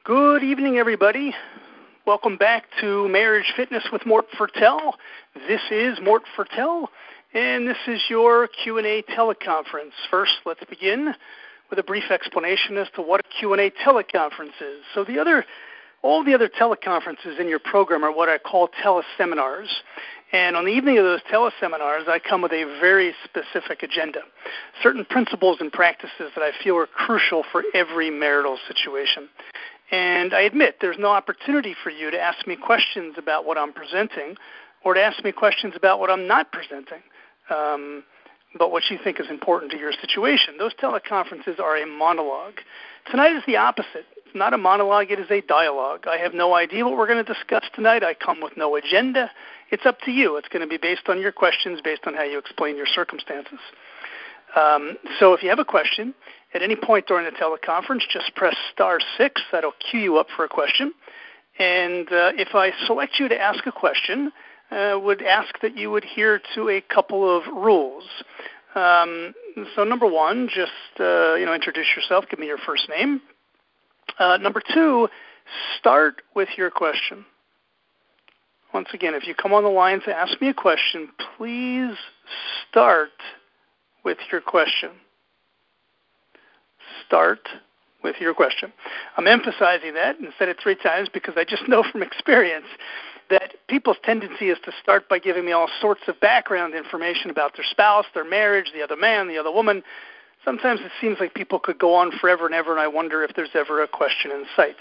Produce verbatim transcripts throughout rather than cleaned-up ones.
Good evening, everybody. Welcome back to Marriage Fitness with Mort Fertel. This is Mort Fertel, and this is your Q and A teleconference. First, let's begin with a brief explanation as to what a Q and A teleconference is. So the other, all the other teleconferences in your program are what I call teleseminars. And on the evening of those teleseminars, I come with a very specific agenda, certain principles and practices that I feel are crucial for every marital situation. And I admit there's no opportunity for you to ask me questions about what I'm presenting or to ask me questions about what I'm not presenting, um, but what you think is important to your situation. Those teleconferences are a monologue. Tonight is the opposite. It's not a monologue, it is a dialogue. I have no idea what we're going to discuss tonight. I come with no agenda. It's up to you. It's going to be based on your questions, based on how you explain your circumstances. Um, so if you have a question at any point during the teleconference, just press star six. That'll cue you up for a question. And uh, if I select you to ask a question, I uh, would ask that you adhere to a couple of rules. Um, so number one, just uh, you know, introduce yourself. Give me your first name. Uh, number two, start with your question. Once again, if you come on the line to ask me a question, please start with your question. Start with your question. I'm emphasizing that and said it three times because I just know from experience that people's tendency is to start by giving me all sorts of background information about their spouse, their marriage, the other man, the other woman. Sometimes it seems like people could go on forever and ever, and I wonder if there's ever a question in sight.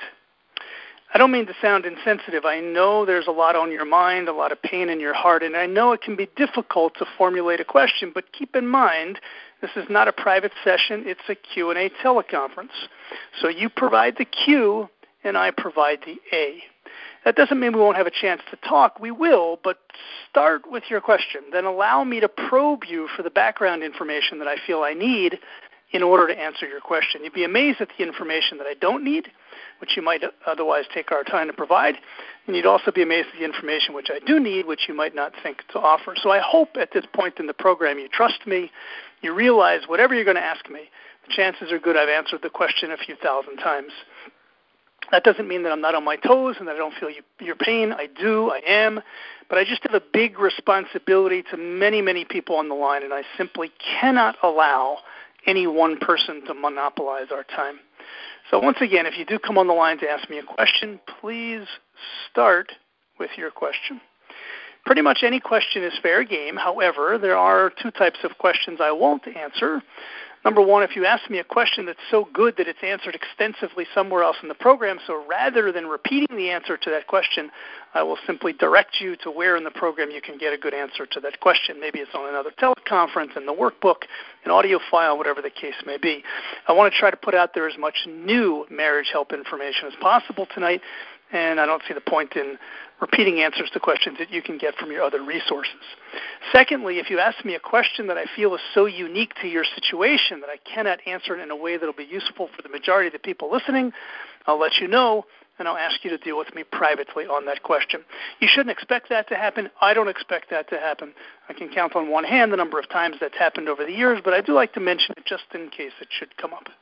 I don't mean to sound insensitive. I know there's a lot on your mind, a lot of pain in your heart, and I know it can be difficult to formulate a question, but keep in mind this is not a private session. It's a Q and A teleconference. So you provide the Q, and I provide the A. That doesn't mean we won't have a chance to talk. We will, but start with your question. Then allow me to probe you for the background information that I feel I need in order to answer your question. You'd be amazed at the information that I don't need, which you might otherwise take our time to provide, and you'd also be amazed at the information which I do need, which you might not think to offer. So I hope at this point in the program you trust me, you realize whatever you're going to ask me, the chances are good I've answered the question a few thousand times. That doesn't mean that I'm not on my toes and that I don't feel you, your pain. I do, I am, but I just have a big responsibility to many, many people on the line, and I simply cannot allow any one person to monopolize our time. So once again, if you do come on the line to ask me a question, please start with your question. Pretty much any question is fair game. However, there are two types of questions I won't answer. Number one, if you ask me a question that's so good that it's answered extensively somewhere else in the program, so rather than repeating the answer to that question, I will simply direct you to where in the program you can get a good answer to that question. Maybe it's on another teleconference, in the workbook, an audio file, whatever the case may be. I want to try to put out there as much new marriage help information as possible tonight, and I don't see the point in repeating answers to questions that you can get from your other resources. Secondly, if you ask me a question that I feel is so unique to your situation that I cannot answer it in a way that will be useful for the majority of the people listening, I'll let you know, and I'll ask you to deal with me privately on that question. You shouldn't expect that to happen. I don't expect that to happen. I can count on one hand the number of times that's happened over the years, but I do like to mention it just in case it should come up.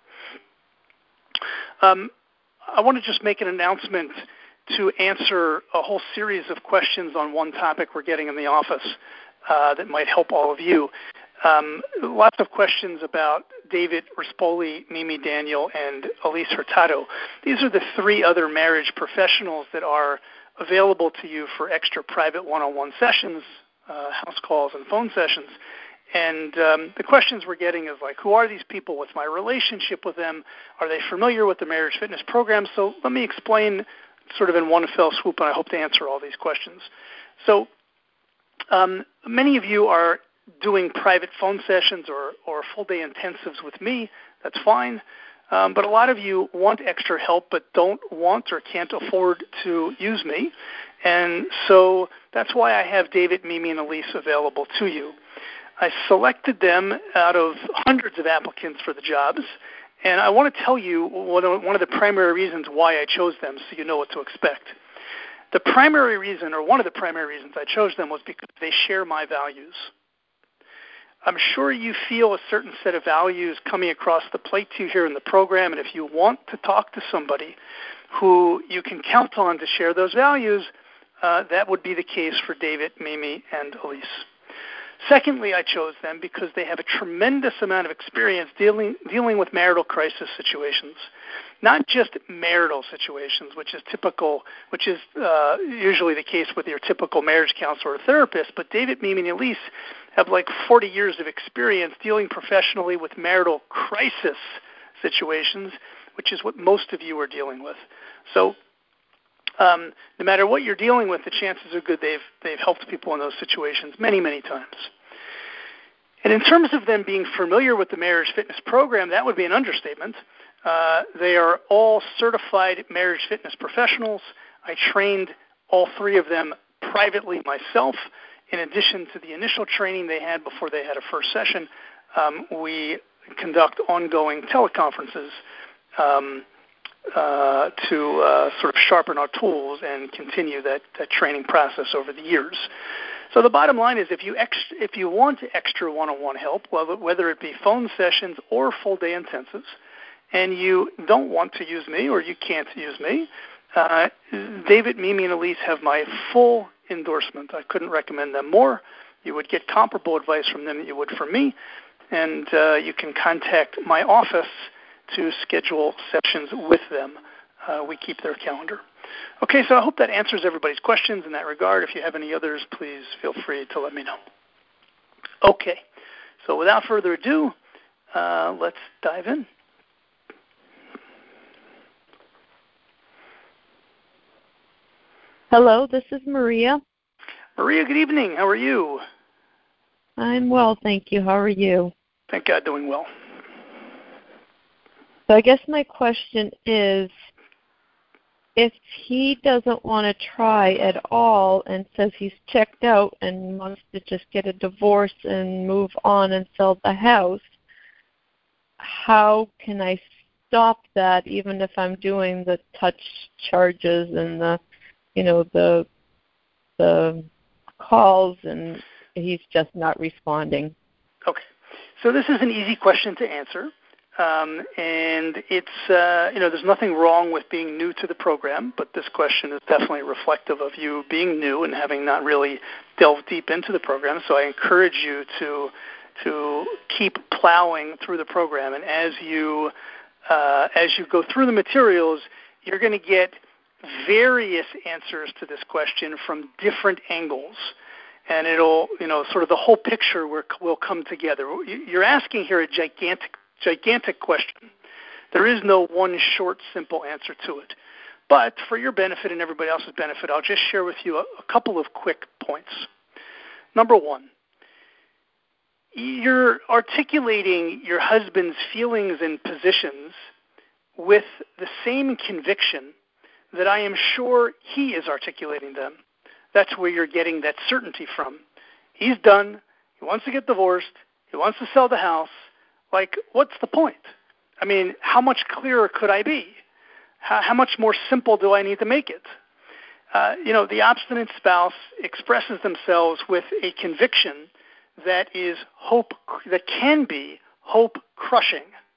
Um, I want to just make an announcement to answer a whole series of questions on one topic we're getting in the office uh, that might help all of you. Um, lots of questions about David Rispoli, Mimi Daniel, and Elise Hurtado. These are the three other marriage professionals that are available to you for extra private one-on-one sessions, uh, house calls, and phone sessions. And um, the questions we're getting is like, who are these people? What's my relationship with them? Are they familiar with the Marriage Fitness program? So let me explain sort of in one fell swoop, and I hope to answer all these questions. So um, many of you are doing private phone sessions or, or full-day intensives with me. That's fine. Um, but a lot of you want extra help but don't want or can't afford to use me. And so that's why I have David, Mimi, and Elise available to you. I selected them out of hundreds of applicants for the jobs, and I want to tell you one of the primary reasons why I chose them so you know what to expect. The primary reason, or one of the primary reasons I chose them, was because they share my values. I'm sure you feel a certain set of values coming across the plate to you here in the program, and if you want to talk to somebody who you can count on to share those values, uh, that would be the case for David, Mimi, and Elise. Secondly, I chose them because they have a tremendous amount of experience dealing dealing with marital crisis situations, not just marital situations, which is typical, which is uh, usually the case with your typical marriage counselor or therapist, but David, Mimi, and Elise have like forty years of experience dealing professionally with marital crisis situations, which is what most of you are dealing with. So um, no matter what you're dealing with, the chances are good they've they've helped people in those situations many, many times. And in terms of them being familiar with the Marriage Fitness program, that would be an understatement. Uh, they are all certified marriage fitness professionals. I trained all three of them privately myself. In addition to the initial training they had before they had a first session, um, we conduct ongoing teleconferences um, uh, to uh, sort of sharpen our tools and continue that, that training process over the years. So the bottom line is, if you ex- if you want extra one-on-one help, whether it be phone sessions or full-day intensives, and you don't want to use me or you can't use me, uh, David, Mimi, and Elise have my full endorsement. I couldn't recommend them more. You would get comparable advice from them that you would from me, and uh, you can contact my office to schedule sessions with them. Uh, we keep their calendar. Okay, so I hope that answers everybody's questions in that regard. If you have any others, please feel free to let me know. Okay, so without further ado, uh, let's dive in. Hello, this is Maria. Maria, good evening. How are you? I'm well, thank you. How are you? Thank God, doing well. So I guess my question is, if he doesn't want to try at all and says he's checked out and wants to just get a divorce and move on and sell the house, how can I stop that even if I'm doing the touch charges and the, you know, the the calls and he's just not responding? Okay. So this is an easy question to answer. Um, and it's, uh, you know, there's nothing wrong with being new to the program, but this question is definitely reflective of you being new and having not really delved deep into the program. So I encourage you to to keep plowing through the program. And as you uh, as you go through the materials, you're going to get various answers to this question from different angles. And it'll, you know, sort of the whole picture will, will come together. You're asking here a gigantic Gigantic question. There is no one short, simple answer to it. But for your benefit and everybody else's benefit, I'll just share with you a, a couple of quick points. Number one, you're articulating your husband's feelings and positions with the same conviction that I am sure he is articulating them. That's where you're getting that certainty from. He's done. He wants to get divorced. He wants to sell the house. Like, what's the point? I mean, how much clearer could I be? How, how much more simple do I need to make it? Uh, you know, the obstinate spouse expresses themselves with a conviction that is hope, that can be hope crushing.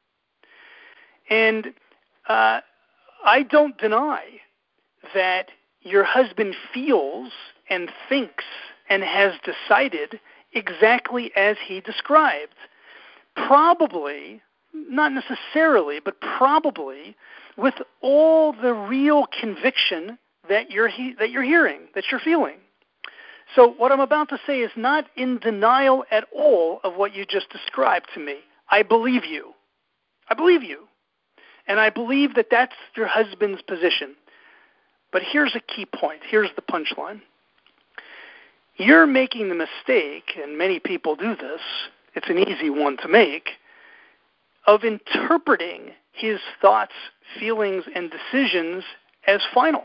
And uh, I don't deny that your husband feels and thinks and has decided exactly as he described. Probably, not necessarily, but probably with all the real conviction that you're he, that you're hearing, that you're feeling. So what I'm about to say is not in denial at all of what you just described to me. I believe you. I believe you. And I believe that that's your husband's position. But here's a key point. Here's the punchline. You're making the mistake, and many people do this, it's an easy one to make, of interpreting his thoughts, feelings, and decisions as final.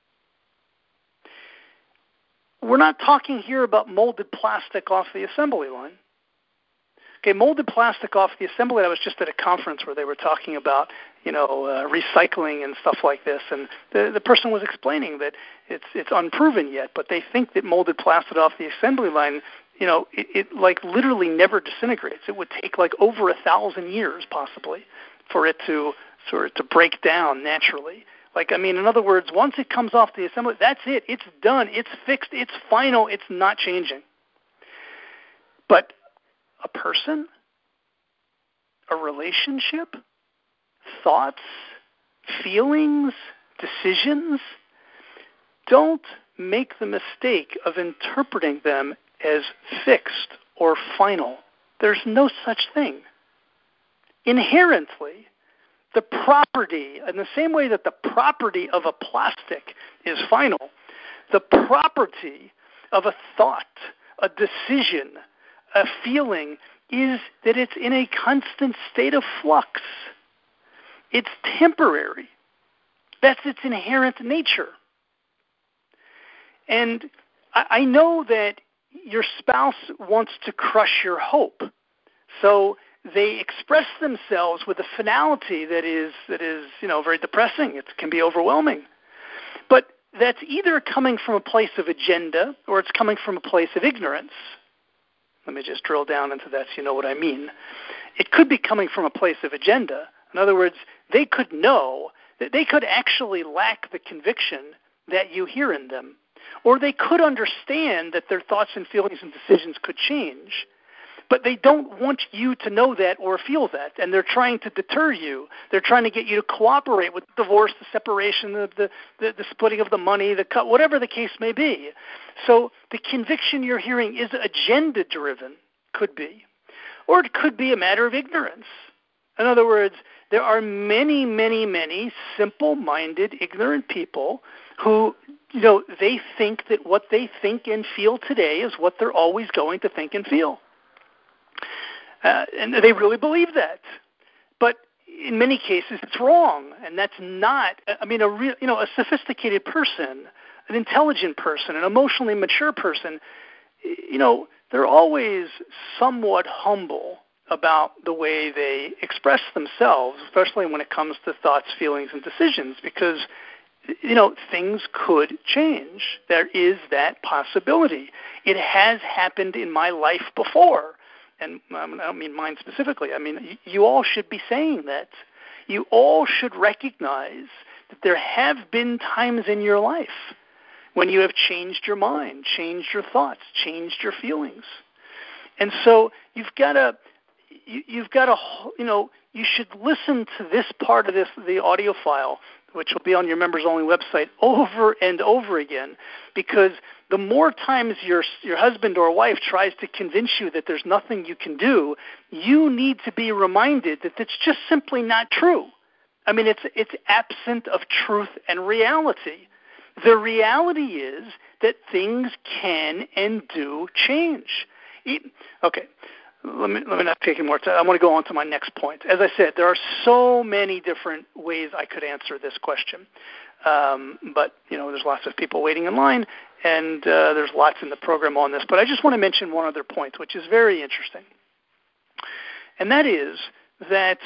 We're not talking here about molded plastic off the assembly line. Okay, molded plastic off the assembly line, I was just at a conference where they were talking about, you know, uh, recycling and stuff like this, and the, the person was explaining that it's it's unproven yet, but they think that molded plastic off the assembly line you know, it, it like literally never disintegrates. It would take like over a thousand years possibly for it to sort of to break down naturally. Like, I mean, in other words, once it comes off the assembly, that's it. It's done. It's fixed. It's final. It's not changing. But a person, a relationship, thoughts, feelings, decisions, don't make the mistake of interpreting them as fixed or final. There's no such thing. Inherently, the property, in the same way that the property of a plastic is final, the property of a thought, a decision, a feeling is that it's in a constant state of flux. It's temporary. That's its inherent nature. And I, I know that your spouse wants to crush your hope. So they express themselves with a finality that is, that is, you know, very depressing. It can be overwhelming. But that's either coming from a place of agenda or it's coming from a place of ignorance. Let me just drill down into that so you know what I mean. It could be coming from a place of agenda. In other words, they could know that they could actually lack the conviction that you hear in them. Or they could understand that their thoughts and feelings and decisions could change. But they don't want you to know that or feel that, and they're trying to deter you. They're trying to get you to cooperate with the divorce, the separation, the, the, the, the splitting of the money, the cut, whatever the case may be. So the conviction you're hearing is agenda-driven, could be. Or it could be a matter of ignorance. In other words, there are many, many, many simple-minded, ignorant people who, you know, they think that what they think and feel today is what they're always going to think and feel. Uh, and they really believe that. But in many cases, it's wrong. And that's not, I mean, a real, you know, a sophisticated person, an intelligent person, an emotionally mature person, you know, they're always somewhat humble about the way they express themselves, especially when it comes to thoughts, feelings, and decisions, because, you know, things could change. There is that possibility. It has happened in my life before. And um, I don't mean mine specifically. I mean, you all should be saying that. You all should recognize that there have been times in your life when you have changed your mind, changed your thoughts, changed your feelings. And so you've got to, you, you've got to, you know, you should listen to this part of this, the audio file, which will be on your members-only website, over and over again, because the more times your your husband or wife tries to convince you that there's nothing you can do, you need to be reminded that it's just simply not true. I mean, it's it's absent of truth and reality. The reality is that things can and do change. Okay, let me let me not take any more time. I want to go on to my next point. As I said, there are so many different ways I could answer this question. Um, but, you know, there's lots of people waiting in line, and uh, there's lots in the program on this. But I just want to mention one other point, which is very interesting. And that is that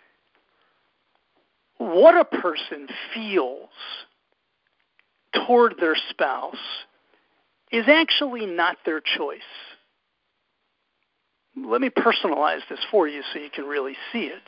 what a person feels toward their spouse is actually not their choice. Let me personalize this for you so you can really see it.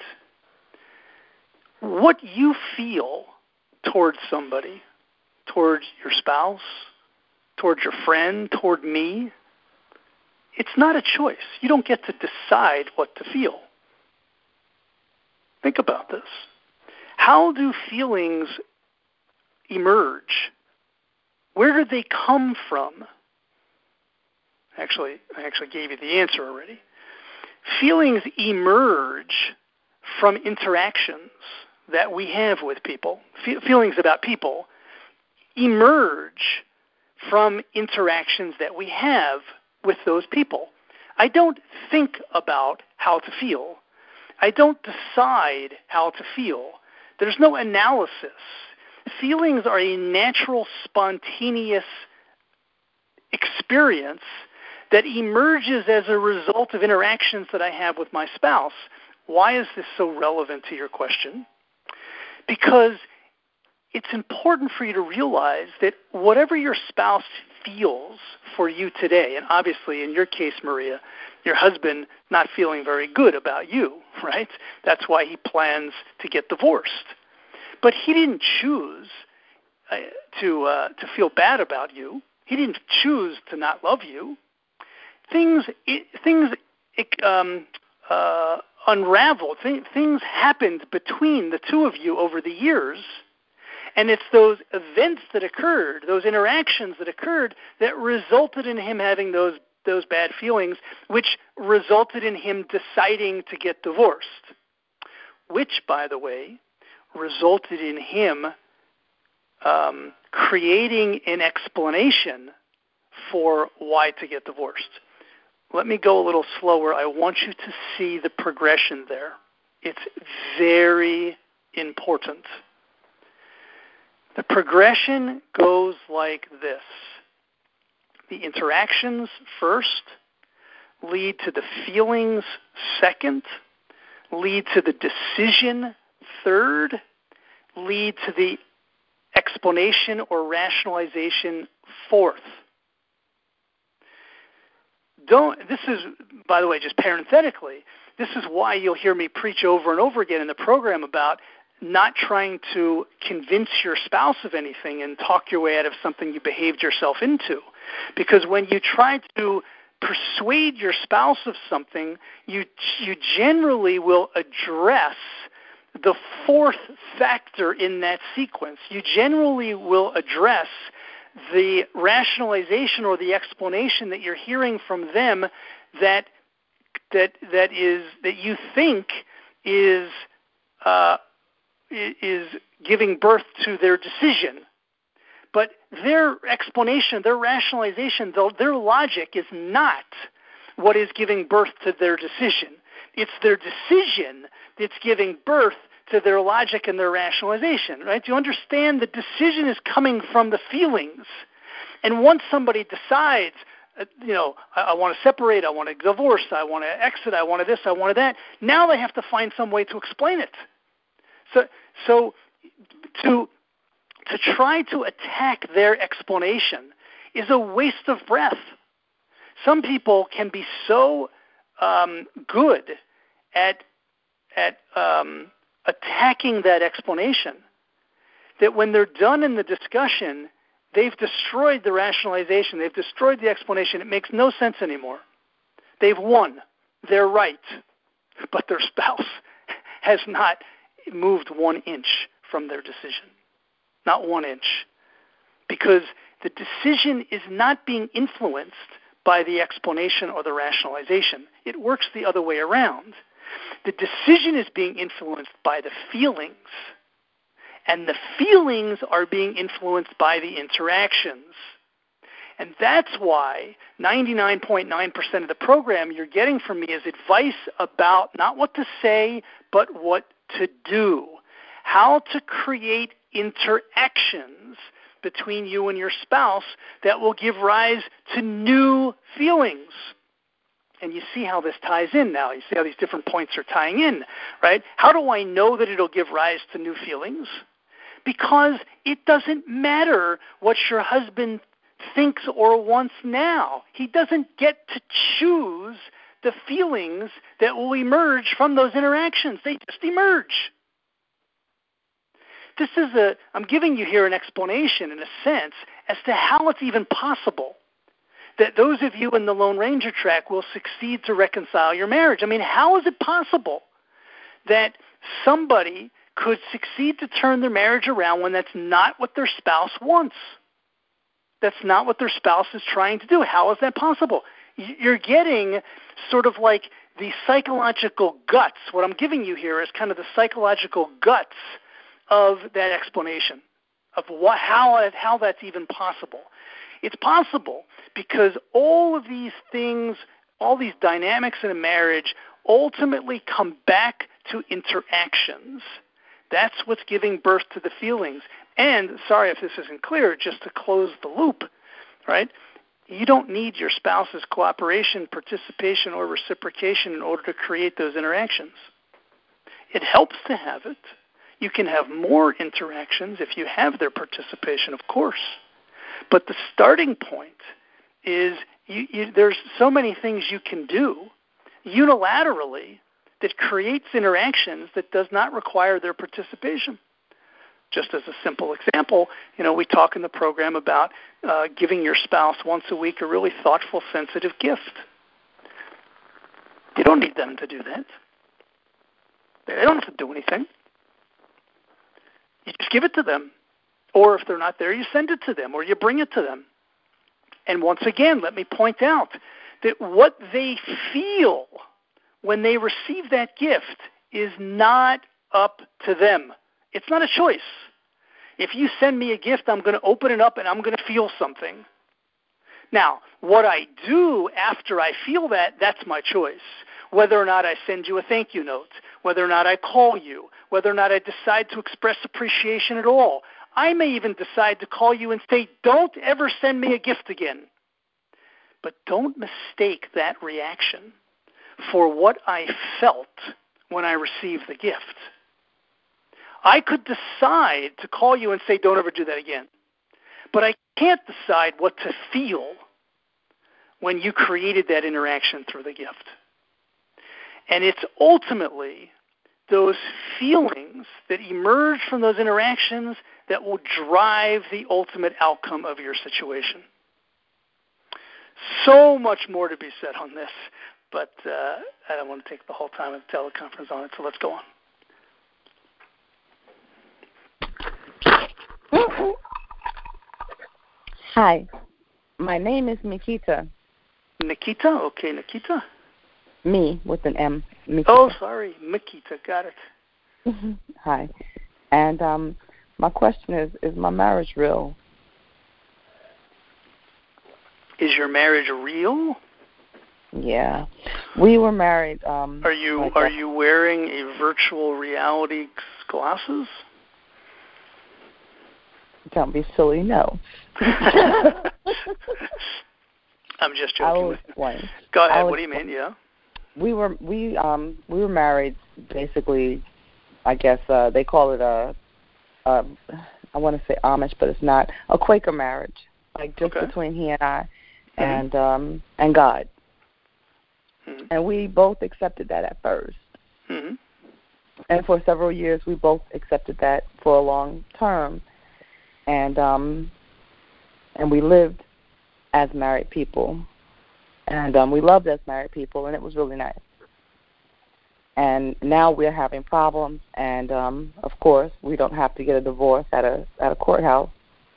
What you feel towards somebody, towards your spouse, towards your friend, toward me, it's not a choice. You don't get to decide what to feel. Think about this. How do feelings emerge? Where do they come from? Actually, I actually gave you the answer already. Feelings emerge from interactions that we have with people. Fe- feelings about people emerge from interactions that we have with those people. I don't think about how to feel. I don't decide how to feel. There's no analysis. Feelings are a natural, spontaneous experience that emerges as a result of interactions that I have with my spouse. Why is this so relevant to your question? Because it's important for you to realize that whatever your spouse feels for you today, and obviously in your case, Maria, your husband not feeling very good about you, right? That's why he plans to get divorced. But he didn't choose uh, to uh, to feel bad about you. He didn't choose to not love you. Things it, things it, um, uh, unraveled. Th- things happened between the two of you over the years. And it's those events that occurred, those interactions that occurred, that resulted in him having those those bad feelings, which resulted in him deciding to get divorced, which, by the way, resulted in him um, creating an explanation for why to get divorced. Let me go a little slower. I want you to see the progression there. It's very important. The progression goes like this. The interactions first lead to the feelings second, lead to the decision third, lead to the explanation or rationalization fourth. Don't, this is, by the way, just parenthetically, this is why you'll hear me preach over and over again in the program about not trying to convince your spouse of anything and talk your way out of something you behaved yourself into. Because when you try to persuade your spouse of something, you you generally will address the fourth factor in that sequence. You generally will address the rationalization or the explanation that you're hearing from them that that that is that you think is uh, is giving birth to their decision. But their explanation, their rationalization, their logic is not what is giving birth to their decision. It's their decision that's giving birth to their logic and their rationalization, right? Do you understand the decision is coming from the feelings? And once somebody decides, uh, you know, I, I want to separate, I want to divorce, I want to exit, I want this, I want that, now they have to find some way to explain it. So, so to to try to attack their explanation is a waste of breath. Some people can be so um, good at at um, attacking that explanation that when they're done in the discussion, they've destroyed the rationalization, they've destroyed the explanation. It makes no sense anymore. They've won. They're right. But their spouse has not moved one inch from their decision. Not one inch. Because the decision is not being influenced by the explanation or the rationalization. It works the other way around. The decision is being influenced by the feelings, and the feelings are being influenced by the interactions. And that's why ninety-nine point nine percent of the program you're getting from me is advice about not what to say, but what to do. How to create interactions between you and your spouse that will give rise to new feelings. And you see how this ties in now. You see how these different points are tying in, right? How do I know that it'll give rise to new feelings? Because it doesn't matter what your husband thinks or wants now. He doesn't get to choose the feelings that will emerge from those interactions. They just emerge. This is a, I'm giving you here an explanation, in a sense, as to how it's even possible that those of you in the Lone Ranger track will succeed to reconcile your marriage. I mean, how is it possible that somebody could succeed to turn their marriage around when that's not what their spouse wants? That's not what their spouse is trying to do. How is that possible? You're getting sort of like the psychological guts. What I'm giving you here is kind of the psychological guts of that explanation, of what, how, how that's even possible. It's possible because all of these things, all these dynamics in a marriage ultimately come back to interactions. That's what's giving birth to the feelings. And, sorry if this isn't clear, just to close the loop, right? You don't need your spouse's cooperation, participation, or reciprocation in order to create those interactions. It helps to have it. You can have more interactions if you have their participation, of course. But the starting point is you, you, there's so many things you can do unilaterally that creates interactions that does not require their participation. Just as a simple example, you know, we talk in the program about uh, giving your spouse once a week a really thoughtful, sensitive gift. You don't need them to do that. They don't have to do anything. You just give it to them. Or if they're not there, you send it to them or you bring it to them. And once again, let me point out that what they feel when they receive that gift is not up to them. It's not a choice. If you send me a gift, I'm going to open it up and I'm going to feel something. Now, what I do after I feel that, that's my choice. Whether or not I send you a thank you note, whether or not I call you, whether or not I decide to express appreciation at all. I may even decide to call you and say, don't ever send me a gift again. But don't mistake that reaction for what I felt when I received the gift. I could decide to call you and say, don't ever do that again. But I can't decide what to feel when you created that interaction through the gift. And it's ultimately those feelings that emerge from those interactions that will drive the ultimate outcome of your situation. So much more to be said on this, but uh, I don't want to take the whole time of the teleconference on it, so let's go on. Hi, my name is Nikita. Nikita? Okay, Nikita. Me, with an M. Nikita. Oh, sorry, Nikita, got it. Hi. And um, my question is, is my marriage real? Is your marriage real? Yeah. We were married. Um, are you like are a, you wearing a virtual reality glasses? Don't be silly, no. I'm just joking I will with you. explain. Go ahead. Will what do you explain. mean? Yeah. We were we um we were married basically. I guess uh, they call it a, a I want to say Amish, but it's not, a Quaker marriage, like just okay. between he and I, mm-hmm. and um and God. Mm-hmm. And we both accepted that at first. Mm-hmm. And for several years, we both accepted that for a long term. And um, and we lived as married people. And um, we loved as married people, and it was really nice. And now we're having problems, and um, of course, we don't have to get a divorce at a at a courthouse,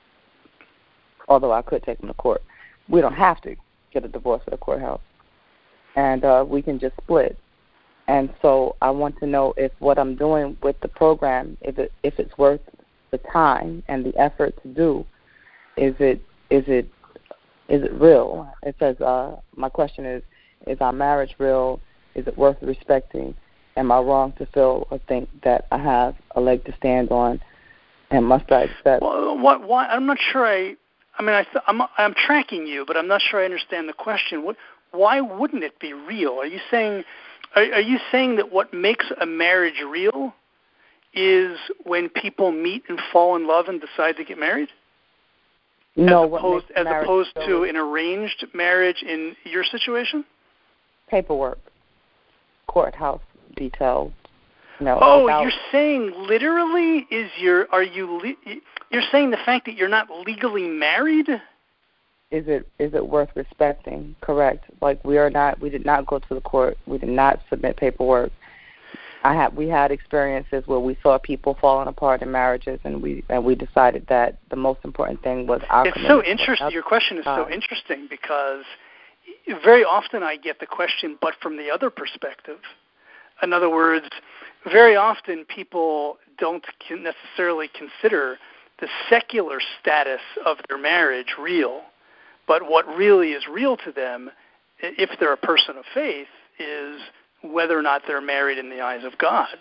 although I could take them to court. We don't have to get a divorce at a courthouse. And uh, we can just split. And so I want to know if what I'm doing with the program, if it if it's worth the time and the effort to do, is it is it is it real? It says uh, my question is: is our marriage real? Is it worth respecting? Am I wrong to feel or think that I have a leg to stand on? And must I accept? Well, what? Why? I'm not sure. I. I mean, I th- I'm I'm tracking you, but I'm not sure I understand the question. What? Why wouldn't it be real? Are you saying? Are, are you saying that what makes a marriage real is when people meet and fall in love and decide to get married? No, as opposed, as opposed to an arranged marriage in your situation? Paperwork, courthouse details. No. Oh, without, you're saying literally? Is your are you? Le- you're saying the fact that you're not legally married? Is it is it worth respecting? Correct. Like we are not. We did not go to the court. We did not submit paperwork. I had we had experiences where we saw people falling apart in marriages, and we and we decided that the most important thing was our. It's so interesting. Your question is so interesting because very often I get the question, but from the other perspective. In other words, very often people don't necessarily consider the secular status of their marriage real, but what really is real to them, if they're a person of faith, is whether or not they're married in the eyes of God.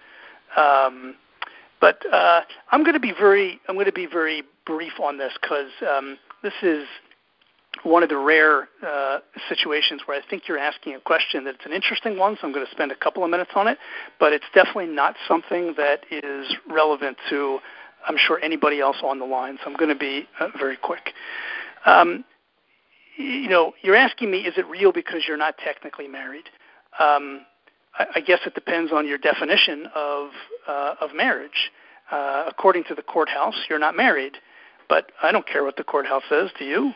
Um, but uh, I'm going to be very, I'm going to be very brief on this because um, this is one of the rare uh, situations where I think you're asking a question that's an interesting one, so I'm going to spend a couple of minutes on it, but it's definitely not something that is relevant to I'm sure, anybody else on the line, so I'm going to be uh, very quick. Um, you know, you're asking me, is it real because you're not technically married? Um, I, I guess it depends on your definition of uh, of marriage. Uh, according to the courthouse, you're not married, but I don't care what the courthouse says. Do you?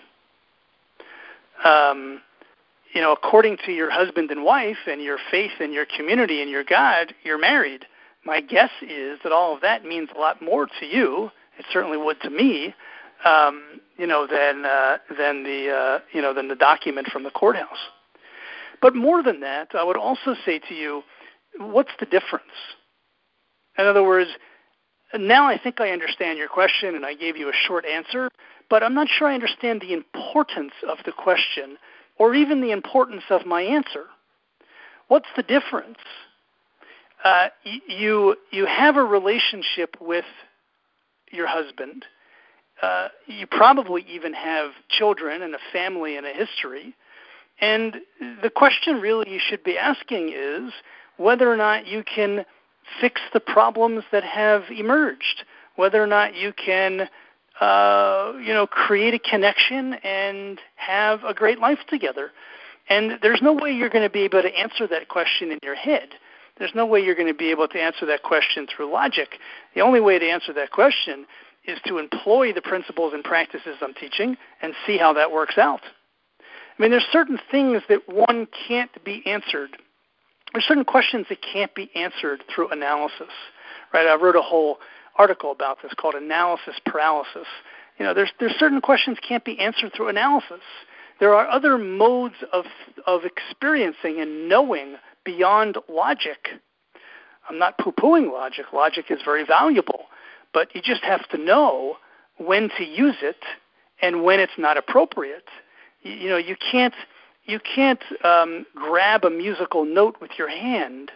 Um, you know, according to your husband and wife and your faith and your community and your God, you're married. My guess is that all of that means a lot more to you. It certainly would to me, um, you know, than uh, than the uh, you know than the document from the courthouse. But more than that, I would also say to you, what's the difference? In other words, now I think I understand your question, and I gave you a short answer, but I'm not sure I understand the importance of the question or even the importance of my answer. What's the difference? Uh, you you have a relationship with your husband. Uh, you probably even have children and a family and a history. And the question really you should be asking is whether or not you can fix the problems that have emerged, whether or not you can uh, you know, create a connection and have a great life together. And there's no way you're going to be able to answer that question in your head. There's no way you're going to be able to answer that question through logic. The only way to answer that question is to employ the principles and practices I'm teaching and see how that works out. I mean, there's certain things that one can't be answered. There's certain questions that can't be answered through analysis, right? I wrote a whole article about this called analysis paralysis. You know, there's there's certain questions can't be answered through analysis. There are other modes of of experiencing and knowing beyond logic. I'm not poo-pooing logic. Logic is very valuable, but you just have to know when to use it and when it's not appropriate. You, you know, you can't you can't um, grab a musical note with your hand.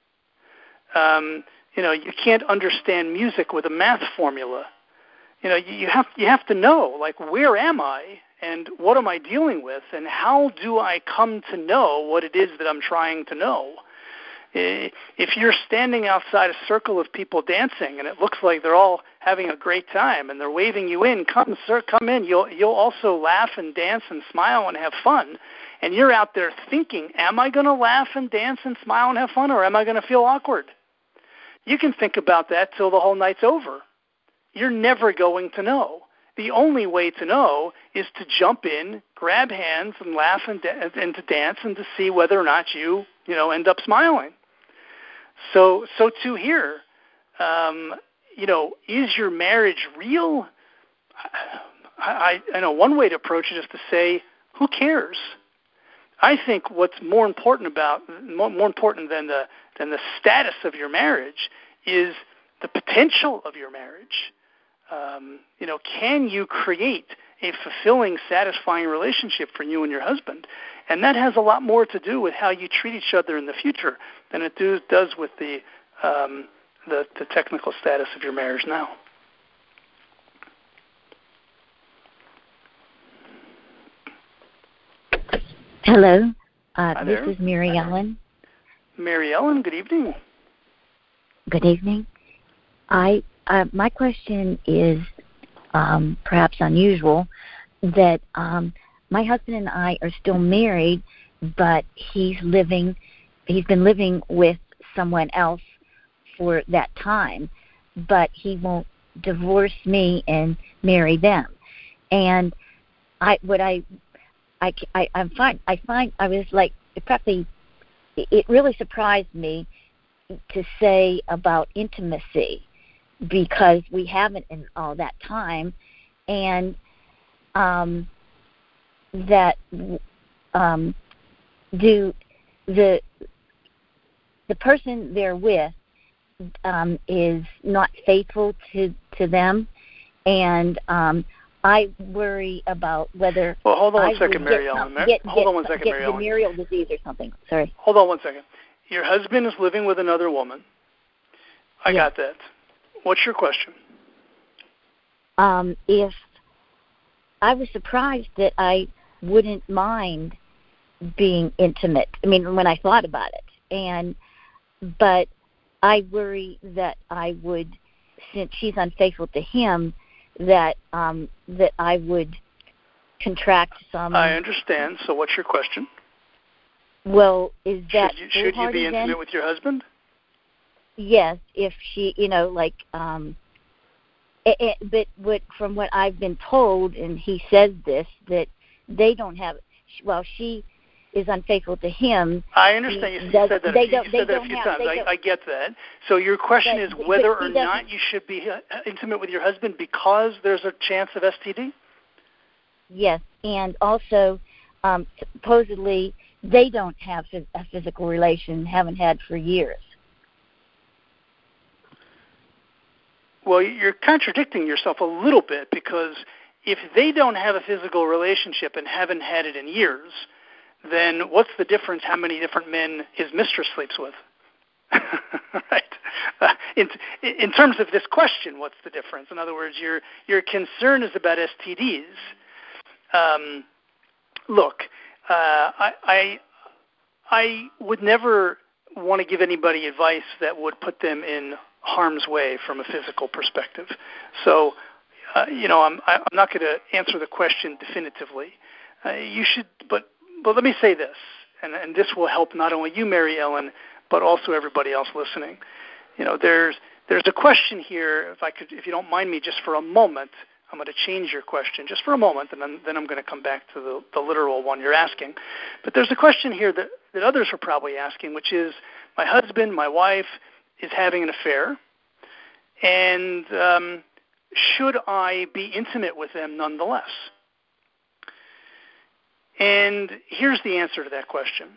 Um, you know, you can't understand music with a math formula. You know, you, you have you have to know, like, where am I and what am I dealing with and how do I come to know what it is that I'm trying to know? If you're standing outside a circle of people dancing and it looks like they're all having a great time and they're waving you in, come, sir, come in. You'll you'll also laugh and dance and smile and have fun. And you're out there thinking, am I going to laugh and dance and smile and have fun, or am I going to feel awkward? You can think about that till the whole night's over. You're never going to know. The only way to know is to jump in, grab hands, and laugh and, da- and to dance and to see whether or not you, you know, end up smiling. So, so too here, um, you know, is your marriage real? I, I, I know one way to approach it is to say, who cares? I think what's more important about more, more important than the than the status of your marriage is the potential of your marriage. Um, you know, can you create a fulfilling, satisfying relationship for you and your husband? And that has a lot more to do with how you treat each other in the future than it do, does with the, um, the the technical status of your marriage now. Hello, uh, Hi this there. is Mary Ellen. Mary Ellen, good evening. Good evening. I uh, my question is um, perhaps unusual, that um, my husband and I are still married, but he's living, he's been living with someone else for that time, but he won't divorce me and marry them. And I, what I, I, I, I'm fine. I find I was like, it probably, it really surprised me to say about intimacy, because we haven't in all that time, and um, that um, do the the person they're with um, is not faithful to to them, and um, I worry about whether well, hold on I one second, would Mary get, Ellen. some, get, hold get, on one second, get Mary Ellen. venereal disease or something. Sorry. Hold on one second. Your husband is living with another woman. I Yeah. got that. What's your question? Um, if I was surprised that I wouldn't mind being intimate. I mean, when I thought about it, and but I worry that I would since she's unfaithful to him, that um, that I would contract some. I understand. So what's your question? Well, is that should you, should you be intimate then? with your husband? Yes, if she, you know, like, um, it, it, but what, from what I've been told, and he says this, that they don't have. Well, she is unfaithful to him. I understand. You, you does, said that, they a few, don't, you they said that a don't few have, times. I, I get that. So your question but, is whether but or not you should be uh, intimate with your husband because there's a chance of S T D? Yes, and also um, supposedly they don't have a physical relation, haven't had for years. Well, you're contradicting yourself a little bit, because if they don't have a physical relationship and haven't had it in years, then what's the difference how many different men his mistress sleeps with? Right? Uh, in, in terms of this question, what's the difference? In other words, your your concern is about S T Ds. Um, look, uh, I, I I would never want to give anybody advice that would put them in harm's way from a physical perspective. So, uh, you know, I'm I'm not going to answer the question definitively. Uh, you should, but but let me say this, and and this will help not only you, Mary Ellen, but also everybody else listening. You know, there's there's a question here. If I could, if you don't mind me, just for a moment, I'm going to change your question just for a moment, and then, then I'm going to come back to the, the literal one you're asking. But there's a question here that, that others are probably asking, which is, my husband, my wife, is having an affair, and um, should I be intimate with them nonetheless? And here's the answer to that question.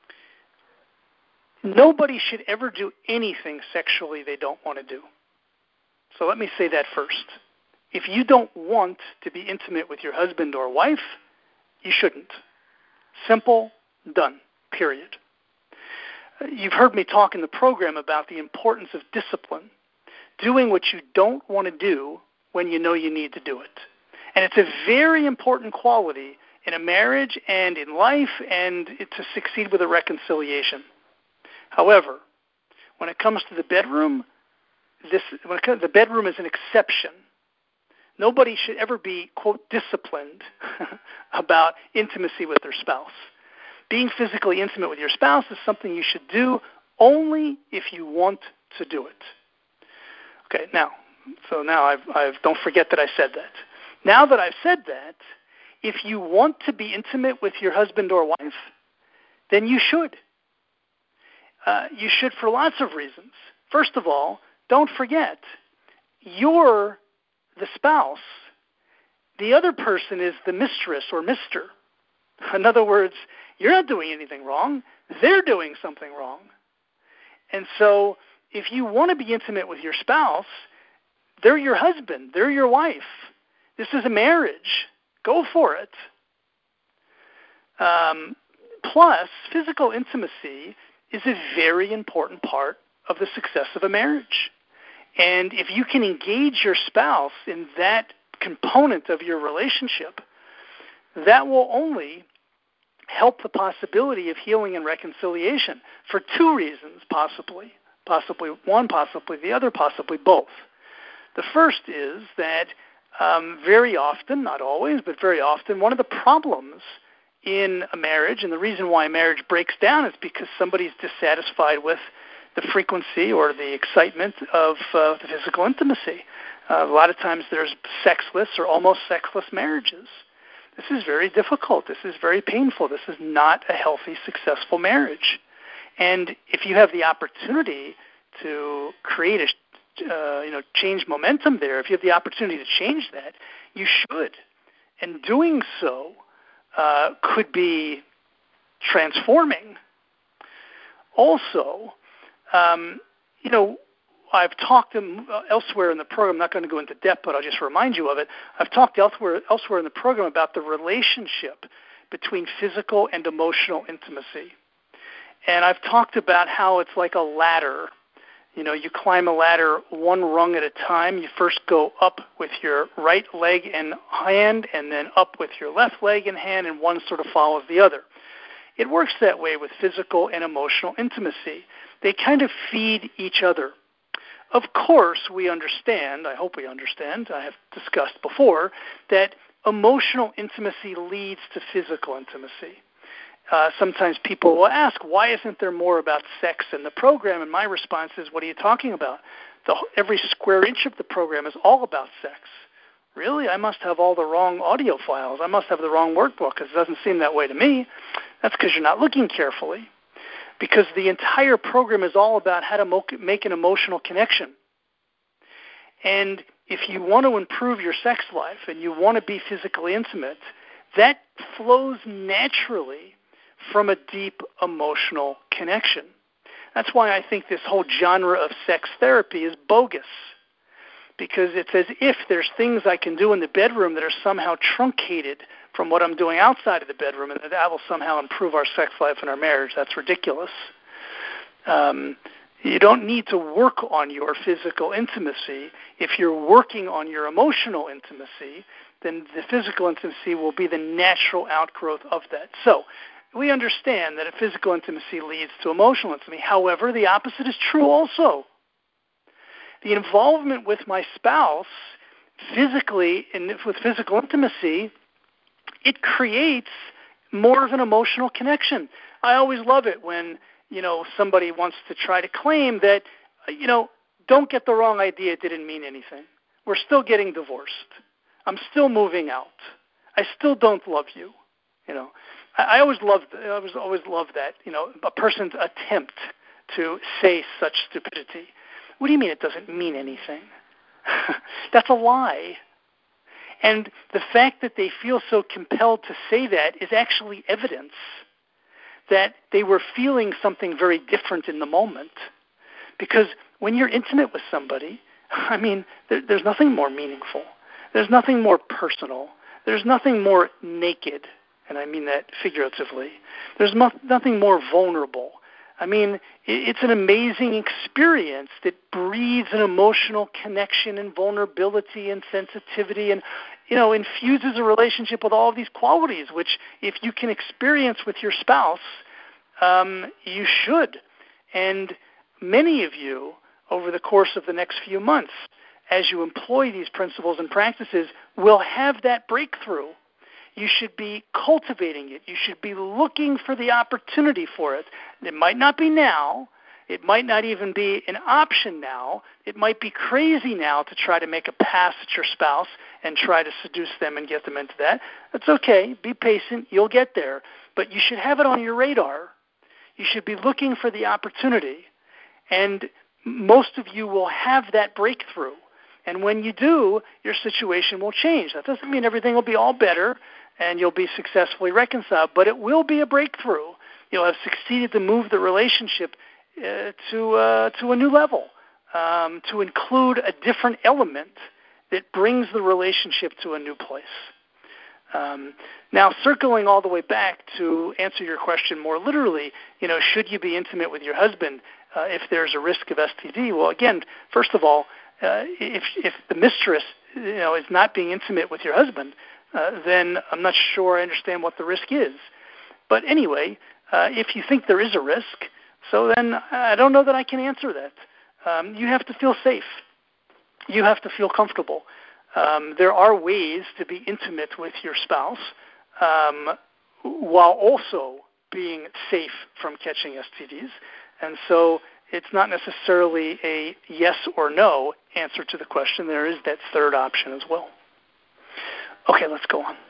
Nobody should ever do anything sexually they don't want to do. So let me say that first. If you don't want to be intimate with your husband or wife, you shouldn't. Simple, done, period. You've heard me talk in the program about the importance of discipline, doing what you don't want to do when you know you need to do it. And it's a very important quality in a marriage and in life, and to succeed with a reconciliation. However, when it comes to the bedroom, this when it comes, the bedroom is an exception. Nobody should ever be, quote, disciplined about intimacy with their spouse. Being physically intimate with your spouse is something you should do only if you want to do it. Okay, now, so now I've, I've don't forget that I said that. Now that I've said that, if you want to be intimate with your husband or wife, then you should. Uh, you should for lots of reasons. First of all, don't forget, you're the spouse. The other person is the mistress or mister. In other words, you're not doing anything wrong. They're doing something wrong. And so if you want to be intimate with your spouse, they're your husband. They're your wife. This is a marriage. Go for it. Um, plus, physical intimacy is a very important part of the success of a marriage. And if you can engage your spouse in that component of your relationship, that will only help the possibility of healing and reconciliation for two reasons, possibly. Possibly one, possibly the other, possibly both. The first is that um, very often, not always, but very often, one of the problems in a marriage, and the reason why a marriage breaks down, is because somebody's dissatisfied with the frequency or the excitement of uh, the physical intimacy. Uh, a lot of times there's sexless or almost sexless marriages. This is very difficult. This is very painful. This is not a healthy, successful marriage. And if you have the opportunity to create a, uh, you know, change momentum there, if you have the opportunity to change that, you should. And doing so uh, could be transforming. Also, um, you know, I've talked um, elsewhere in the program, I'm not going to go into depth, but I'll just remind you of it. I've talked elsewhere, elsewhere in the program about the relationship between physical and emotional intimacy. And I've talked about how it's like a ladder. You know, you climb a ladder one rung at a time. You first go up with your right leg and hand, and then up with your left leg and hand, and one sort of follows the other. It works that way with physical and emotional intimacy. They kind of feed each other. Of course, we understand, I hope we understand, I have discussed before, that emotional intimacy leads to physical intimacy. Uh, sometimes people will ask, why isn't there more about sex in the program? And my response is, what are you talking about? The, every square inch of the program is all about sex. Really? I must have all the wrong audio files. I must have the wrong workbook, because it doesn't seem that way to me. That's because you're not looking carefully. Because the entire program is all about how to mo- make an emotional connection. And if you want to improve your sex life and you want to be physically intimate, that flows naturally from a deep emotional connection. That's why I think this whole genre of sex therapy is bogus, because it's as if there's things I can do in the bedroom that are somehow truncated from what I'm doing outside of the bedroom, and that, that will somehow improve our sex life and our marriage. That's ridiculous. Um, you don't need to work on your physical intimacy. If you're working on your emotional intimacy, then the physical intimacy will be the natural outgrowth of that. So we understand that a physical intimacy leads to emotional intimacy. However, the opposite is true also. The involvement with my spouse physically and with physical intimacy, it creates more of an emotional connection. I always love it when, you know, somebody wants to try to claim that, you know, don't get the wrong idea, it didn't mean anything. We're still getting divorced. I'm still moving out. I still don't love you. You know, I, I always loved, I was always loved that, you know, a person's attempt to say such stupidity. What do you mean it doesn't mean anything? That's a lie. And the fact that they feel so compelled to say that is actually evidence that they were feeling something very different in the moment. Because when you're intimate with somebody, I mean, there, there's nothing more meaningful. There's nothing more personal. There's nothing more naked, and I mean that figuratively. There's mo- nothing more vulnerable. I mean, it's an amazing experience that breeds an emotional connection and vulnerability and sensitivity and, you know, infuses a relationship with all of these qualities, which if you can experience with your spouse, um, you should. And many of you, over the course of the next few months, as you employ these principles and practices, will have that breakthrough. You should be cultivating it. You should be looking for the opportunity for it. It might not be now. It might not even be an option now. It might be crazy now to try to make a pass at your spouse and try to seduce them and get them into that. That's okay. Be patient. You'll get there. But you should have it on your radar. You should be looking for the opportunity. And most of you will have that breakthrough. And when you do, your situation will change. That doesn't mean everything will be all better and you'll be successfully reconciled, but it will be a breakthrough. You'll have succeeded to move the relationship uh, to uh, to a new level, um, to include a different element that brings the relationship to a new place. Um, now, circling all the way back to answer your question more literally, you know, should you be intimate with your husband uh, if there's a risk of S T D? Well, again, first of all, uh, if if the mistress, you know, is not being intimate with your husband, uh, then I'm not sure I understand what the risk is. But anyway, uh, if you think there is a risk, so then I don't know that I can answer that. Um, you have to feel safe. You have to feel comfortable. Um, there are ways to be intimate with your spouse um, while also being safe from catching S T Ds. And so it's not necessarily a yes or no answer to the question. There is that third option as well. Okay, let's go on.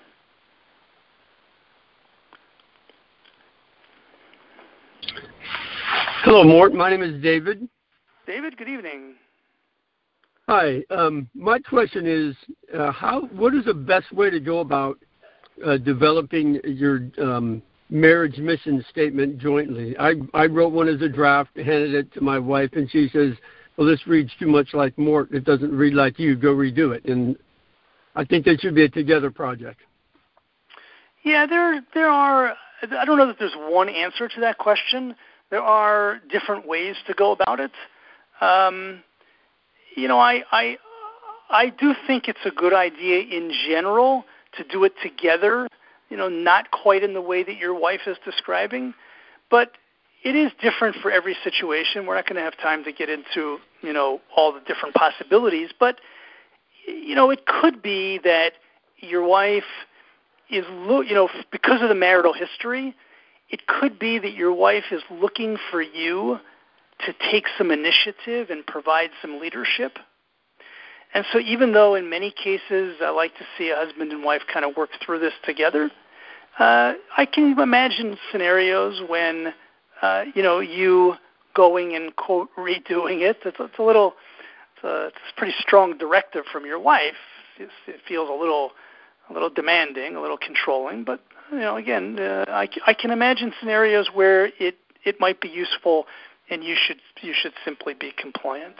Hello, Mort. My name is David. David, good evening. Hi. Um, my question is, uh, how? What is the best way to go about uh, developing your um, marriage mission statement jointly? I, I wrote one as a draft, handed it to my wife, and she says, well, this reads too much like Mort. It doesn't read like you. Go redo it. And I think that should be a together project. Yeah, there there are, I don't know that there's one answer to that question. There are different ways to go about it. Um, you know, I, I I do think it's a good idea in general to do it together, you know, not quite in the way that your wife is describing. But it is different for every situation. We're not going to have time to get into, you know, all the different possibilities, but, you know, it could be that your wife is, lo- you know, because of the marital history, it could be that your wife is looking for you to take some initiative and provide some leadership. And so even though in many cases I like to see a husband and wife kind of work through this together, uh, I can imagine scenarios when, uh, you know, you going and, quote, redoing it. It's, it's a little, it's a, it's a pretty strong directive from your wife. It's, it feels a little, a little demanding, a little controlling. But, you know, again, uh, I, I can imagine scenarios where it, it might be useful and you should you should simply be compliant.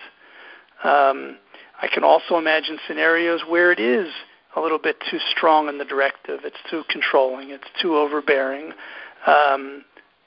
Um, I can also imagine scenarios where it is a little bit too strong in the directive. It's too controlling. It's too overbearing. Um,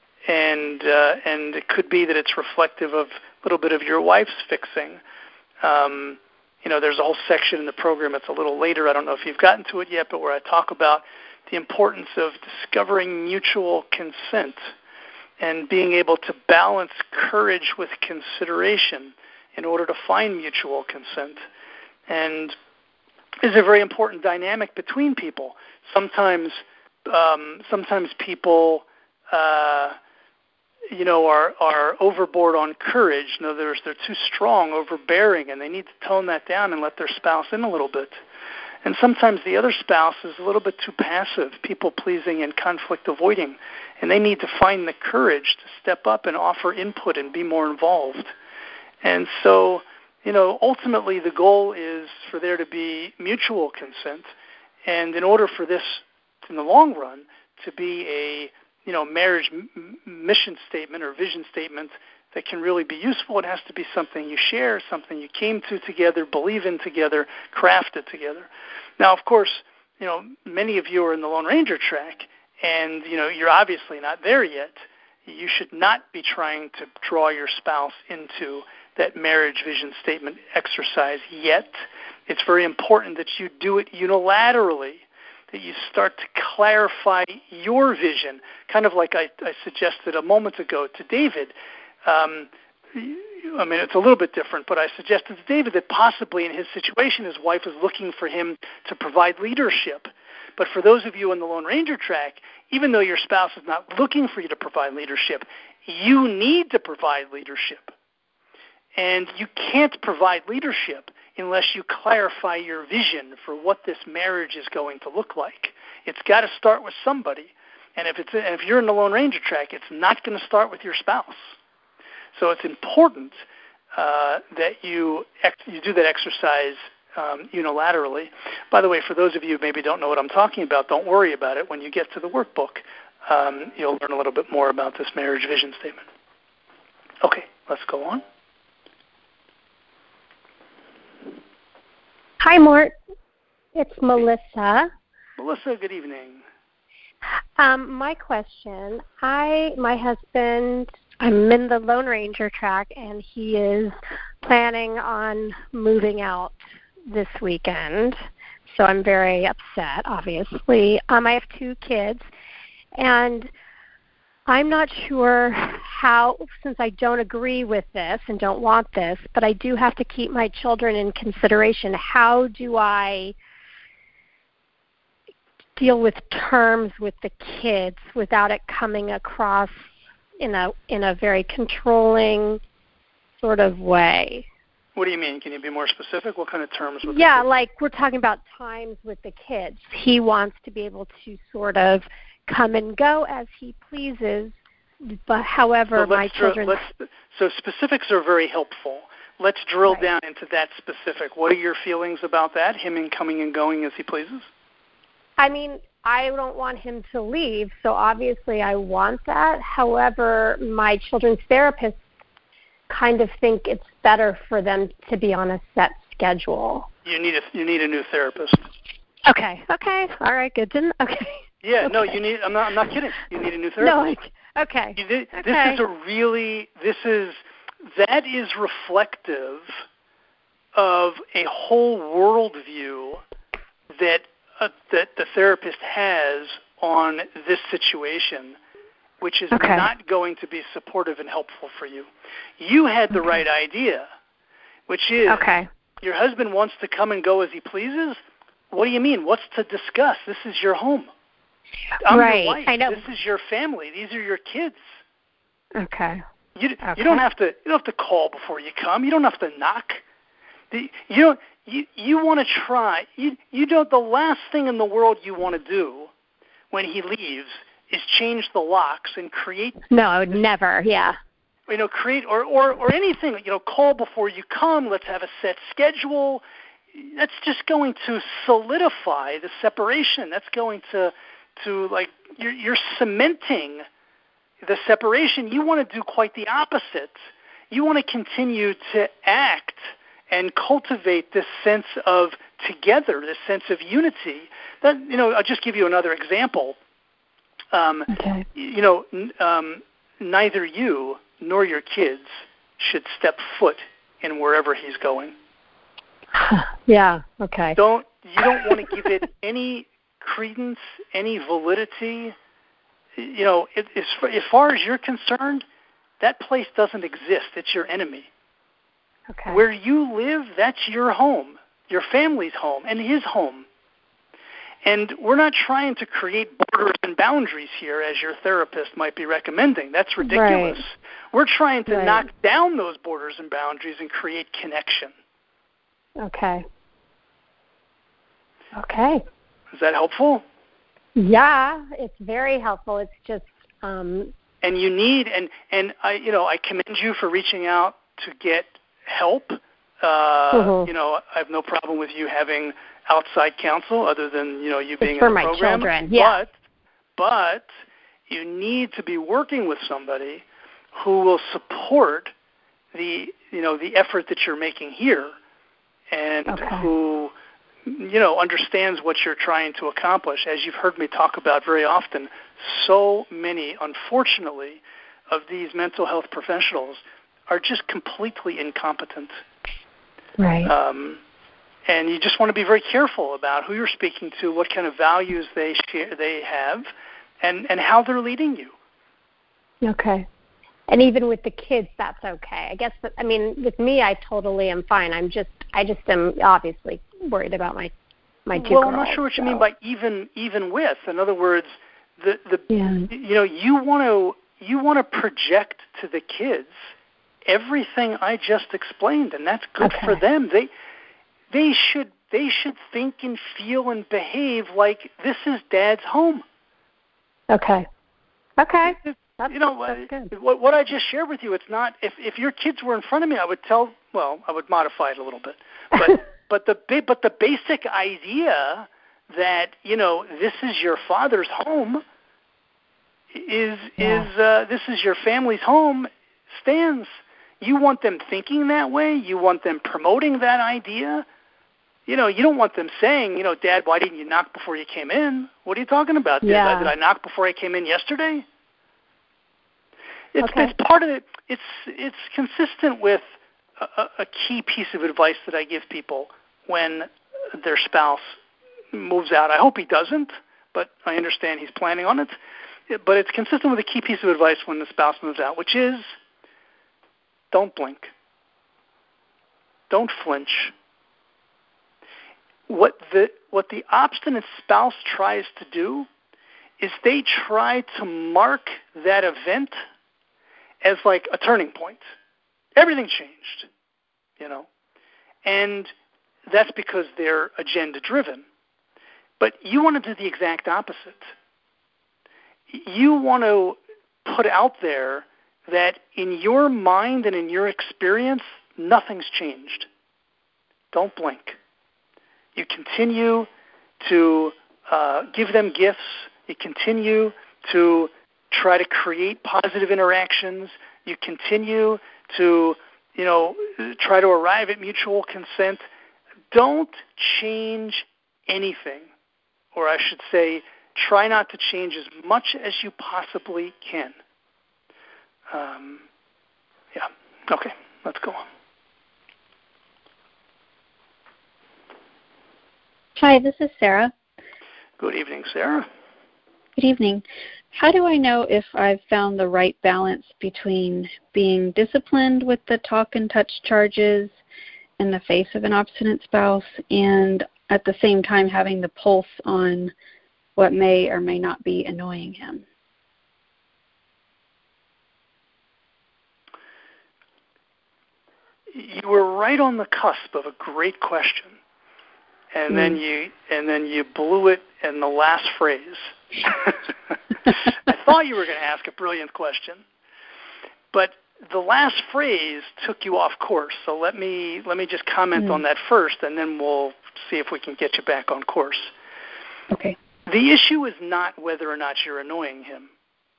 and uh, and it could be that it's reflective of a little bit of your wife's fixing. Um, you know, there's a whole section in the program. It's a little later. I don't know if you've gotten to it yet, but where I talk about the importance of discovering mutual consent and being able to balance courage with consideration in order to find mutual consent. And is a very important dynamic between people. Sometimes, um, sometimes people, uh, you know, are, are overboard on courage. In other words, they're too strong, overbearing, and they need to tone that down and let their spouse in a little bit. And sometimes the other spouse is a little bit too passive, people-pleasing and conflict-avoiding, and they need to find the courage to step up and offer input and be more involved. And so, you know, ultimately the goal is for there to be mutual consent, and in order for this, in the long run, to be a, you know, marriage m- mission statement or vision statement that can really be useful, it has to be something you share, something you came to together, believe in together, crafted together. Now, of course, you know, many of you are in the Lone Ranger track, and, you know, you're obviously not there yet. You should not be trying to draw your spouse into that marriage vision statement exercise yet. It's very important that you do it unilaterally, that you start to clarify your vision, kind of like I, I suggested a moment ago to David. Um, I mean, it's a little bit different, but I suggested to David that possibly in his situation, his wife was looking for him to provide leadership. But for those of you in the Lone Ranger track, even though your spouse is not looking for you to provide leadership, you need to provide leadership. And you can't provide leadership unless you clarify your vision for what this marriage is going to look like. It's got to start with somebody. And if it's and if you're in the Lone Ranger track, it's not going to start with your spouse. So it's important uh, that you ex- you do that exercise um, unilaterally. By the way, for those of you who maybe don't know what I'm talking about, don't worry about it. When you get to the workbook, um, you'll learn a little bit more about this marriage vision statement. Okay, let's go on. Hi, Mort. It's Melissa. Melissa, good evening. Um, my question, I, my husband, I'm in the Lone Ranger track, and he is planning on moving out this weekend. So I'm very upset, obviously. Um, I have two kids, and I'm not sure how, since I don't agree with this and don't want this, but I do have to keep my children in consideration. How do I deal with terms with the kids without it coming across in a in a very controlling sort of way? What do you mean? Can you be more specific? What kind of terms with Yeah, the kids? like we're talking about times with the kids. He wants to be able to sort of come and go as he pleases, but however, so my dr- children... Let's, so specifics are very helpful. Let's drill right. down into that specific. What are your feelings about that, him in coming and going as he pleases? I mean, I don't want him to leave, so obviously I want that. However, my children's therapists kind of think it's better for them to be on a set schedule. You need a you need a new therapist. Okay. Okay. All right. Good to know. Okay. Yeah. Okay. No, you need. I'm not. I'm not kidding. You need a new therapist. No. I, okay. You did, okay. This is a really. This is that is reflective of a whole worldview that uh, that the therapist has on this situation, which is okay. not going to be supportive and helpful for you. You had the okay. right idea, which is okay. your husband wants to come and go as he pleases. What do you mean? What's to discuss? This is your home. I'm right. your wife. I know. This is your family. These are your kids. Okay. You okay. you don't have to you don't have to call before you come. You don't have to knock. The, you don't you you want to try. You you don't. The last thing in the world you want to do when he leaves is change the locks and create. No, I would never. Yeah. You know, create or, or or anything. You know, call before you come. Let's have a set schedule. That's just going to solidify the separation. That's going to to like you're you're cementing the separation. You want to do quite the opposite. You want to continue to act and cultivate this sense of together, this sense of unity. That, you know, I'll just give you another example. Um, okay. You know, n- um, neither you nor your kids should step foot in wherever he's going. Yeah. Okay. Don't you don't want to give it any credence, any validity. You know, it, as, far, as far as you're concerned, that place doesn't exist. It's your enemy. Okay. Where you live, that's your home, your family's home, and his home. And we're not trying to create borders and boundaries here, as your therapist might be recommending. That's ridiculous. Right. We're trying to right. knock down those borders and boundaries and create connection. Okay. Okay. Is that helpful? Yeah, it's very helpful. It's just um and you need and and I you know I commend you for reaching out to get help. Uh, mm-hmm. You know, I have no problem with you having outside counsel, other than you know you being it's for in the my program. Children. Yeah. But but you need to be working with somebody who will support the you know the effort that you're making here, and okay. who you know understands what you're trying to accomplish. As you've heard me talk about very often, so many, unfortunately, of these mental health professionals are just completely incompetent. Right. Um, and you just want to be very careful about who you're speaking to, what kind of values they share, they have, and, and how they're leading you. Okay. And even with the kids, that's okay. I guess, that, I mean, with me, I totally am fine. I'm just, I just am obviously worried about my, my two well, girls. Well, I'm not sure what so. you mean by even, even with. In other words, the, the yeah. you know, you want to, you want to project to the kids everything I just explained, and that's good okay. for them. They, they should, they should think and feel and behave like this is Dad's home. Okay. Okay. That's, you know, that's good. What, what I just shared with you, it's not, if, if your kids were in front of me, I would tell, well, I would modify it a little bit. But but the but the basic idea that, you know, this is your father's home is, yeah. is uh, this is your family's home stands. You want them thinking that way. You want them promoting that idea. You know, you don't want them saying, you know, Dad, why didn't you knock before you came in? What are you talking about? Did, yeah. I, did I knock before I came in yesterday? It's, okay. it's part of it. It's it's consistent with a, a key piece of advice that I give people when their spouse moves out. I hope he doesn't, but I understand he's planning on it. But it's consistent with a key piece of advice when the spouse moves out, which is don't blink. Don't flinch. What the what the obstinate spouse tries to do is they try to mark that event as like a turning point. Everything changed, you know. And that's because they're agenda-driven. But you want to do the exact opposite. You want to put out there that in your mind and in your experience, nothing's changed. Don't blink. You continue to uh, give them gifts. You continue to try to create positive interactions. You continue to, you know, try to arrive at mutual consent. Don't change anything, or I should say, try not to change as much as you possibly can. Um, yeah. Okay. Let's go on. Hi, this is Sarah. Good evening, Sarah. Good evening. How do I know if I've found the right balance between being disciplined with the talk and touch charges in the face of an obstinate spouse and at the same time having the pulse on what may or may not be annoying him? You were right on the cusp of a great question, and mm. then you and then you blew it in the last phrase. I thought you were going to ask a brilliant question, but the last phrase took you off course. So let me let me just comment mm. on that first, and then we'll see if we can get you back on course. Okay. The issue is not whether or not you're annoying him.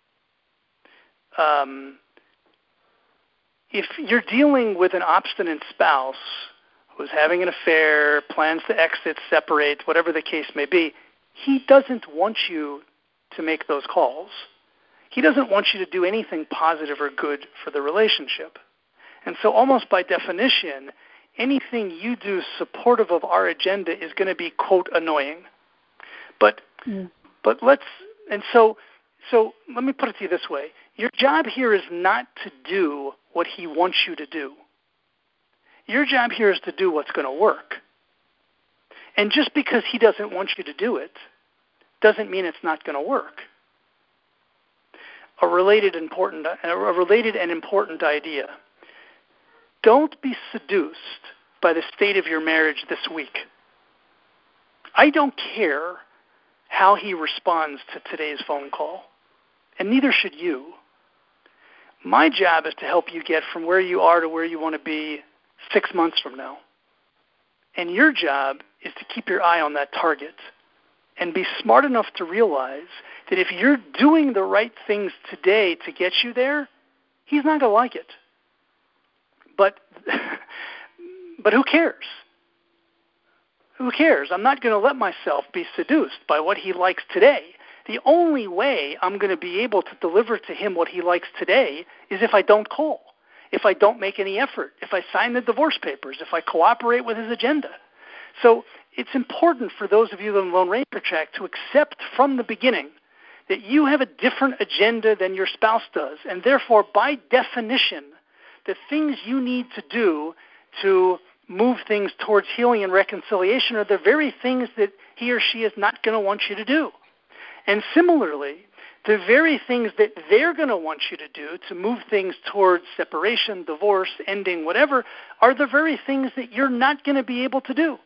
Um, if you're dealing with an obstinate spouse who's having an affair, plans to exit, separate, whatever the case may be, he doesn't want you to make those calls. He doesn't want you to do anything positive or good for the relationship. And so almost by definition, anything you do supportive of our agenda is going to be, quote, annoying. But mm. but let's, and so so let me put it to you this way. Your job here is not to do what he wants you to do. Your job here is to do what's going to work. And just because he doesn't want you to do it doesn't mean it's not going to work. A related important, a related and important idea. Don't be seduced by the state of your marriage this week. I don't care how he responds to today's phone call, and neither should you. My job is to help you get from where you are to where you want to be six months from now. And your job is to keep your eye on that target and be smart enough to realize that if you're doing the right things today to get you there, he's not going to like it. But but who cares? Who cares? I'm not going to let myself be seduced by what he likes today. The only way I'm going to be able to deliver to him what he likes today is if I don't call, if I don't make any effort, if I sign the divorce papers, if I cooperate with his agenda. So it's important for those of you in the Lone Ranger track to accept from the beginning that you have a different agenda than your spouse does, and therefore, by definition, the things you need to do to move things towards healing and reconciliation are the very things that he or she is not going to want you to do. And similarly, the very things that they're going to want you to do to move things towards separation, divorce, ending, whatever, are the very things that you're not going to be able to do.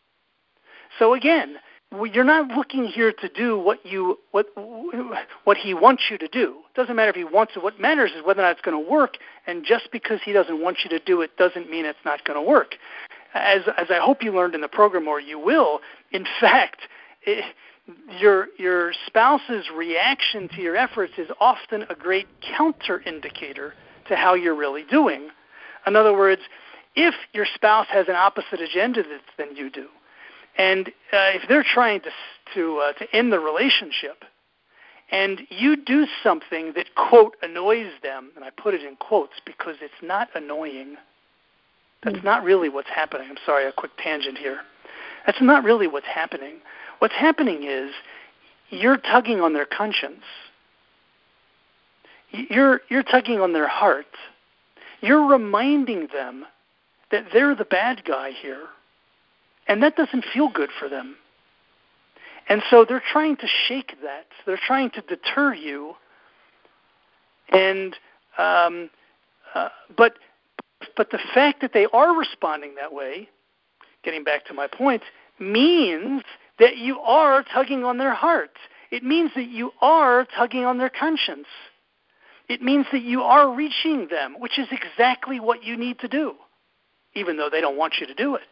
So again, you're not looking here to do what you what what he wants you to do. It doesn't matter if he wants it. What matters is whether or not it's going to work. And just because he doesn't want you to do it doesn't mean it's not going to work. As as I hope you learned in the program, or you will, in fact, it, your your spouse's reaction to your efforts is often a great counter indicator to how you're really doing. In other words, if your spouse has an opposite agenda than you do, and uh, if they're trying to to uh, to end the relationship, and you do something that, quote, annoys them, and I put it in quotes because it's not annoying. That's not really what's happening. I'm sorry, a quick tangent here. That's not really what's happening. What's happening is you're tugging on their conscience. You're you're tugging on their heart. You're reminding them that they're the bad guy here. And that doesn't feel good for them. And so they're trying to shake that. They're trying to deter you. And um, uh, but but the fact that they are responding that way, getting back to my point, means that you are tugging on their heart. It means that you are tugging on their conscience. It means that you are reaching them, which is exactly what you need to do, even though they don't want you to do it.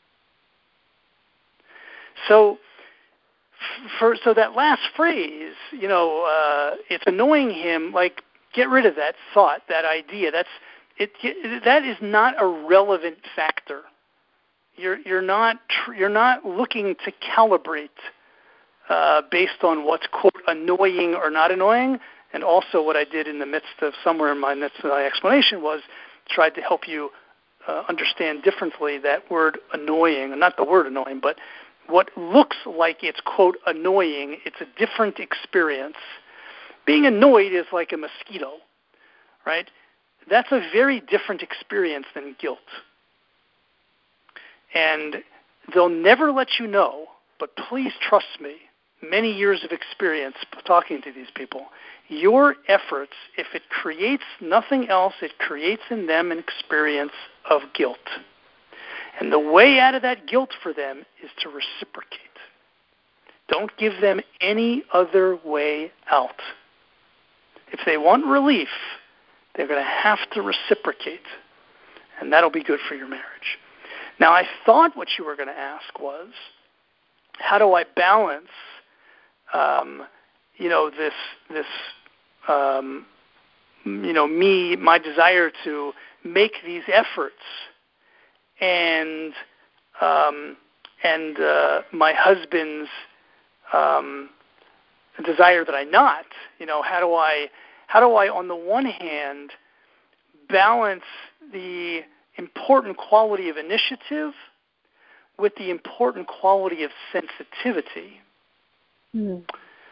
So, for so that last phrase, you know, uh, it's annoying him. Like, get rid of that thought, that idea. That's it. That is not a relevant factor. You're you're not tr- you're not looking to calibrate uh, based on what's, quote, annoying or not annoying. And also, what I did in the midst of somewhere in my midst of my explanation was tried to help you uh, understand differently that word annoying, not the word annoying, but what looks like it's, quote, annoying, it's a different experience. Being annoyed is like a mosquito, right? That's a very different experience than guilt. And they'll never let you know, but please trust me, many years of experience talking to these people, your efforts, if it creates nothing else, it creates in them an experience of guilt. And the way out of that guilt for them is to reciprocate. Don't give them any other way out. If they want relief, they're going to have to reciprocate, and that'll be good for your marriage. Now, I thought what you were going to ask was, how do I balance, um, you know, this, this, um, you know, me, my desire to make these efforts, and um, and uh, my husband's um, desire that I not, you know, how do I, how do I, on the one hand, balance the important quality of initiative with the important quality of sensitivity? Mm.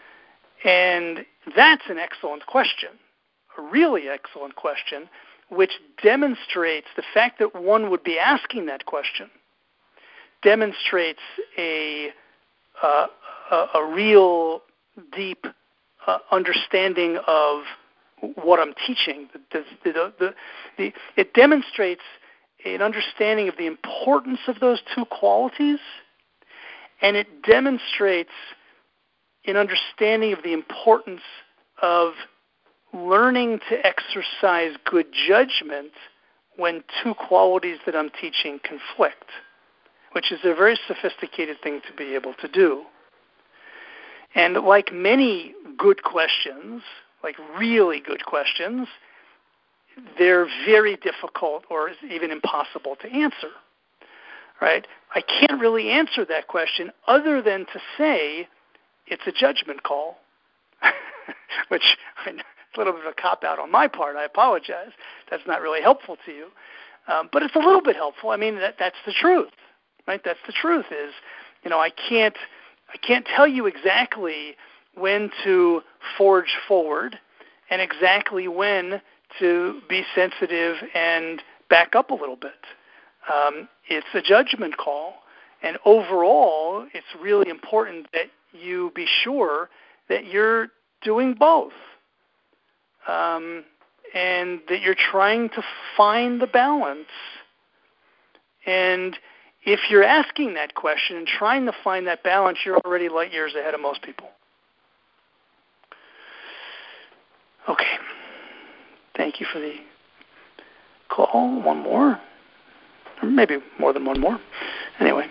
And that's an excellent question, a really excellent question, which demonstrates the fact that one would be asking that question, demonstrates a uh, a, a real deep uh, understanding of what I'm teaching. The, the, the, the, the, it demonstrates an understanding of the importance of those two qualities, and it demonstrates an understanding of the importance of learning to exercise good judgment when two qualities that I'm teaching conflict, which is a very sophisticated thing to be able to do. And like many good questions, like really good questions, they're very difficult or even impossible to answer, right? I can't really answer that question other than to say it's a judgment call, which I know, it's a little bit of a cop-out on my part. I apologize. That's not really helpful to you. Um, but it's a little bit helpful. I mean, that, that's the truth, right? That's the truth is, you know, I can't, I can't tell you exactly when to forge forward and exactly when to be sensitive and back up a little bit. Um, it's a judgment call. And overall, it's really important that you be sure that you're doing both. Um, and that you're trying to find the balance. And if you're asking that question and trying to find that balance, you're already light years ahead of most people. Okay. Thank you for the call. One more. Or maybe more than one more. Anyway.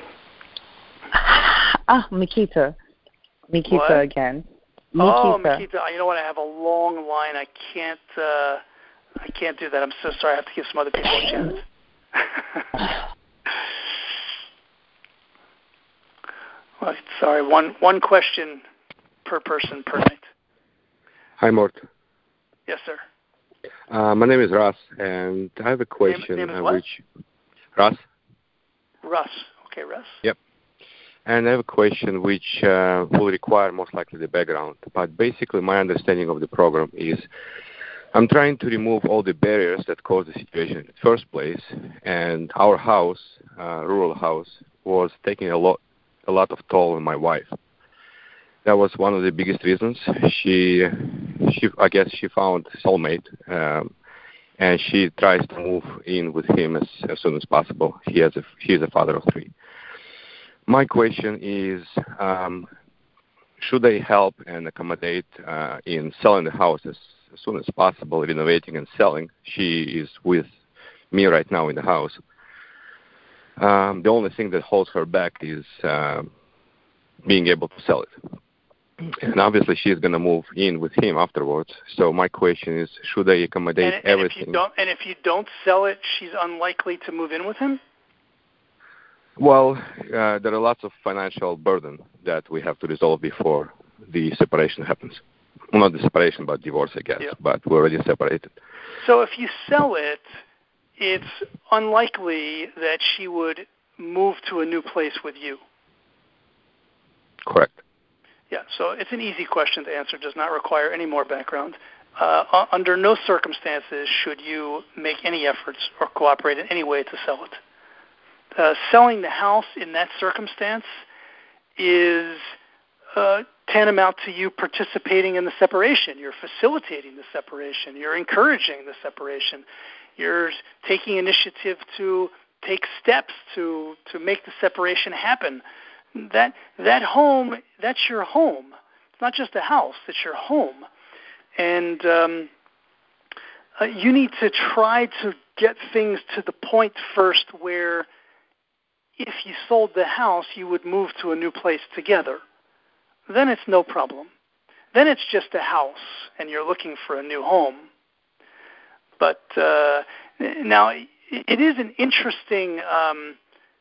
Ah, Mikita. Mikita What? again. Mikita. Oh, Mikita, you know what? I have a long line. I can't. Uh, I can't do that. I'm so sorry. I have to give some other people a chance. Well, sorry. One one question per person per night. Hi, Mort. Yes, sir. Uh, my name is Russ, and I have a question. Name, name is uh, what? Which Russ? Russ. Okay, Russ. Yep. And I have a question which uh, will require most likely the background. But basically my understanding of the program is I'm trying to remove all the barriers that caused the situation in the first place. And our house, uh, rural house, was taking a lot, a lot of toll on my wife. That was one of the biggest reasons. She, she I guess she found a soulmate, um, and she tries to move in with him as, as soon as possible. He has a, he is a father of three. My question is, um, should I help and accommodate uh, in selling the house as, as soon as possible, renovating and selling? She is with me right now in the house. Um, the only thing that holds her back is uh, being able to sell it. And obviously she's going to move in with him afterwards. So my question is, should I accommodate and, and everything? If you don't, and if you don't sell it, she's unlikely to move in with him? Well, uh, there are lots of financial burden that we have to resolve before the separation happens. Well, not the separation, but divorce, I guess. Yeah. But we're already separated. So if you sell it, it's unlikely that she would move to a new place with you. Correct. Yeah, so it's an easy question to answer. Does not require any more background. Uh, under no circumstances should you make any efforts or cooperate in any way to sell it. Uh, selling the house in that circumstance is uh, tantamount to you participating in the separation. You're facilitating the separation. You're encouraging the separation. You're taking initiative to take steps to, to make the separation happen. That that home, that's your home. It's not just a house, it's your home. And um, uh, you need to try to get things to the point first where if you sold the house, you would move to a new place together. Then it's no problem. Then it's just a house, and you're looking for a new home. But uh, now, it is an interesting um,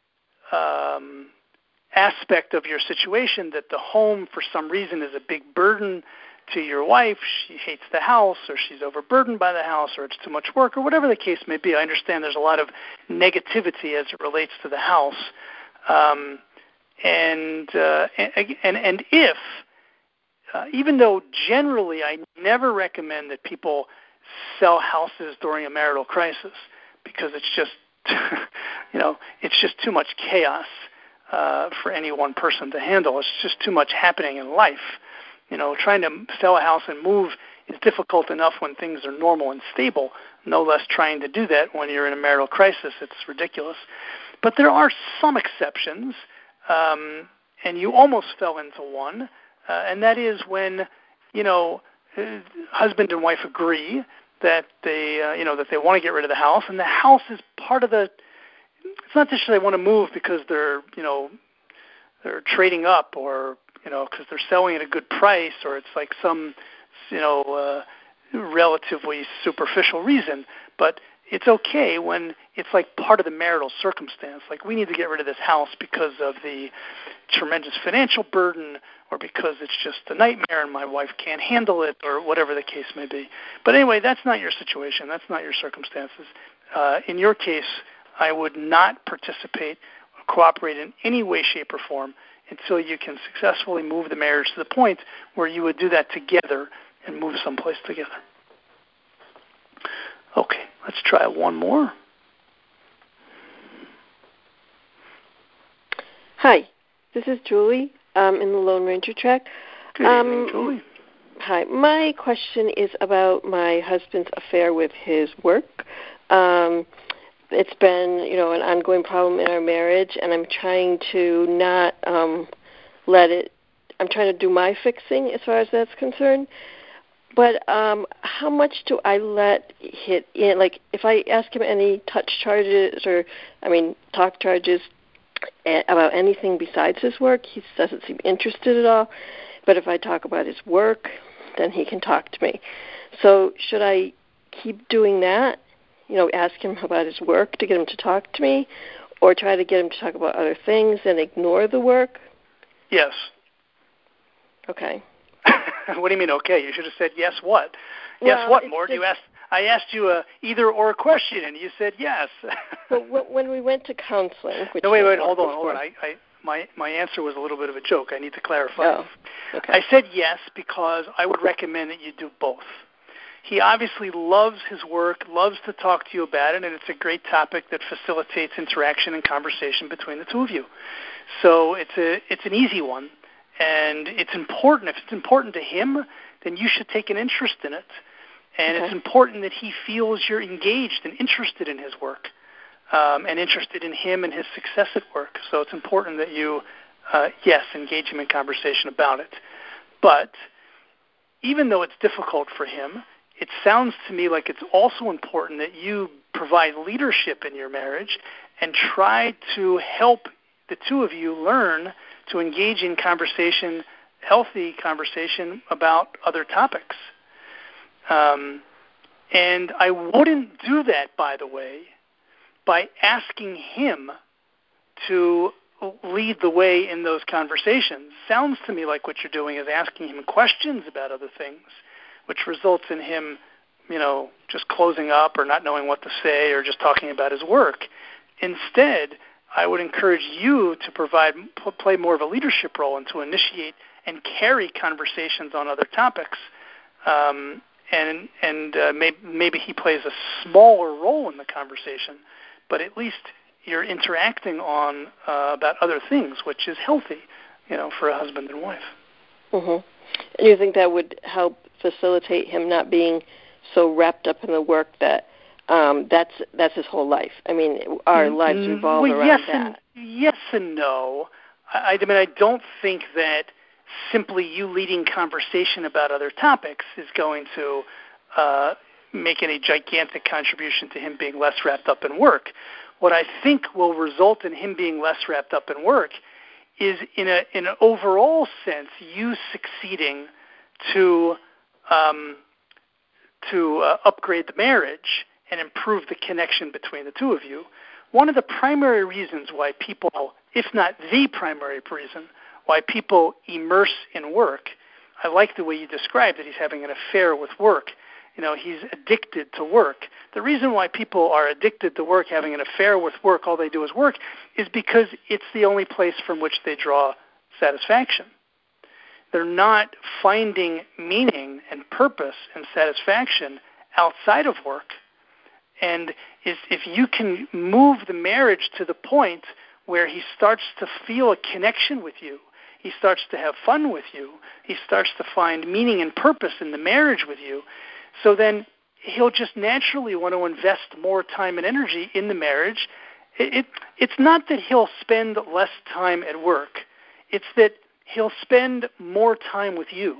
um, aspect of your situation that the home, for some reason, is a big burden to your wife. She hates the house, or she's overburdened by the house, or it's too much work, or whatever the case may be. I understand there's a lot of negativity as it relates to the house. Um, and, uh, and, and, and if, uh, even though generally I never recommend that people sell houses during a marital crisis, because it's just, you know, it's just too much chaos uh, for any one person to handle. It's just too much happening in life. You know, trying to sell a house and move is difficult enough when things are normal and stable, no less trying to do that when you're in a marital crisis. It's ridiculous. But there are some exceptions, um, and you almost fell into one, uh, and that is when, you know, husband and wife agree that they, uh, you know, that they want to get rid of the house, and the house is part of the. It's not just they want to move because they're, you know, they're trading up, or you know, because they're selling at a good price, or it's like some, you know, uh, relatively superficial reason. But it's okay when it's like part of the marital circumstance. Like, we need to get rid of this house because of the tremendous financial burden, or because it's just a nightmare and my wife can't handle it, or whatever the case may be. But anyway, that's not your situation. That's not your circumstances. Uh, in your case, I would not participate or cooperate in any way, shape, or form until you can successfully move the marriage to the point where you would do that together and move someplace together. Okay, let's try one more. Hi, this is Julie um, in the Lone Ranger track. Good um, evening, Julie. Hi, my question is about my husband's affair with his work. Um, it's been, you know, an ongoing problem in our marriage, and I'm trying to not um, let it. I'm trying to do my fixing as far as that's concerned. But um, how much do I let hit in? Like, if I ask him any touch charges, or I mean, talk charges about anything besides his work, he doesn't seem interested at all. But if I talk about his work, then he can talk to me. So should I keep doing that? You know, ask him about his work to get him to talk to me, or try to get him to talk about other things and ignore the work? Yes. Okay. What do you mean, okay? You should have said, yes, what? Well, yes, what, more? Just, you asked, I asked you a either or question, and you said yes. But when we went to counseling... Which no, wait, wait, hold on, hold on. I, I, my, my answer was a little bit of a joke. I need to clarify. Oh, okay. I said yes because I would recommend that you do both. He obviously loves his work, loves to talk to you about it, and it's a great topic that facilitates interaction and conversation between the two of you. So it's a it's an easy one. And it's important. If it's important to him, then you should take an interest in it. And okay. It's important that he feels you're engaged and interested in his work, um, and interested in him and his success at work. So it's important that you, uh, yes, engage him in conversation about it. But even though it's difficult for him, it sounds to me like it's also important that you provide leadership in your marriage and try to help the two of you learn to engage in conversation, healthy conversation about other topics. Um, and I wouldn't do that, by the way, by asking him to lead the way in those conversations. Sounds to me like what you're doing is asking him questions about other things, which results in him, you know, just closing up or not knowing what to say or just talking about his work. Instead, I would encourage you to provide, play more of a leadership role and to initiate and carry conversations on other topics. Um, and and uh, maybe, maybe he plays a smaller role in the conversation, but at least you're interacting on uh, about other things, which is healthy, you know, for a husband and wife. Mm-hmm. And you think that would help facilitate him not being so wrapped up in the work that um, that's that's his whole life? I mean, our mm-hmm. lives revolve well, around yes that. And, yes and no. I, I mean, I don't think that simply you leading conversation about other topics is going to uh, make any gigantic contribution to him being less wrapped up in work. What I think will result in him being less wrapped up in work is, in a in an overall sense, you succeeding to um, to uh, upgrade the marriage and improve the connection between the two of you. One of the primary reasons why people, if not the primary reason, why people immerse in work, I like the way you described it. He's having an affair with work. You know, he's addicted to work. The reason why people are addicted to work, having an affair with work, all they do is work, is because it's the only place from which they draw satisfaction. They're not finding meaning and purpose and satisfaction outside of work. And if you can move the marriage to the point where he starts to feel a connection with you, he starts to have fun with you, he starts to find meaning and purpose in the marriage with you, so then he'll just naturally want to invest more time and energy in the marriage. It, it, it's not that he'll spend less time at work. It's that he'll spend more time with you.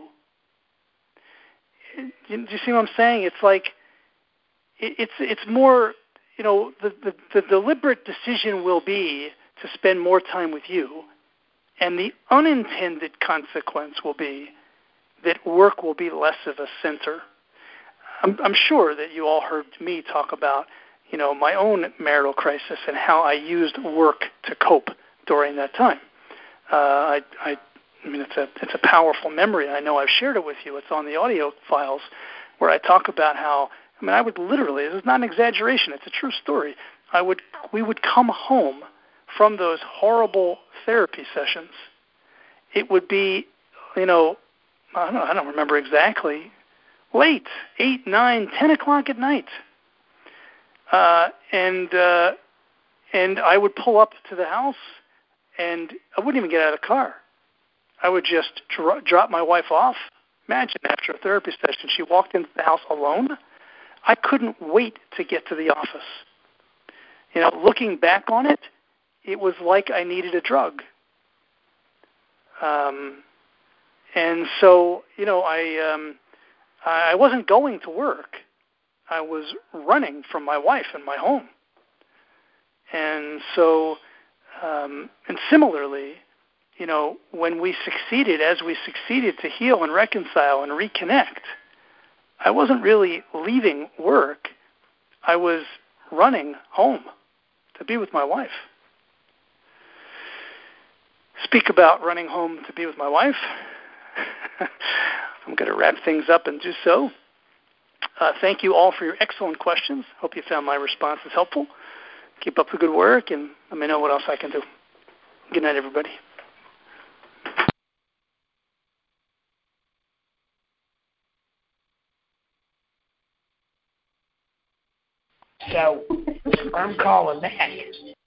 Do you see what I'm saying? It's like, it, it's it's more, you know, the, the, the deliberate decision will be to spend more time with you, and the unintended consequence will be that work will be less of a center. I'm, I'm sure that you all heard me talk about, you know, my own marital crisis and how I used work to cope during that time. Uh, I, I, I mean, it's a it's a powerful memory. I know I've shared it with you. It's on the audio files where I talk about how, I mean, I would literally, this is not an exaggeration, it's a true story. I would, we would come home from those horrible therapy sessions. It would be, you know, I don't know, I don't remember exactly, late, eight, nine, ten o'clock at night, uh, and uh, and I would pull up to the house, and I wouldn't even get out of the car. I would just dro- drop my wife off. Imagine, after a therapy session, she walked into the house alone. I couldn't wait to get to the office. You know, looking back on it, it was like I needed a drug. Um, and so, you know, I um, I wasn't going to work. I was running from my wife and my home. And so, um, and similarly, you know, when we succeeded, as we succeeded to heal and reconcile and reconnect, I wasn't really leaving work. I was running home to be with my wife. Speak about running home to be with my wife. I'm going to wrap things up and do so. Uh, thank you all for your excellent questions. Hope you found my responses helpful. Keep up the good work, and let me know what else I can do. Good night, everybody. So I'm calling that.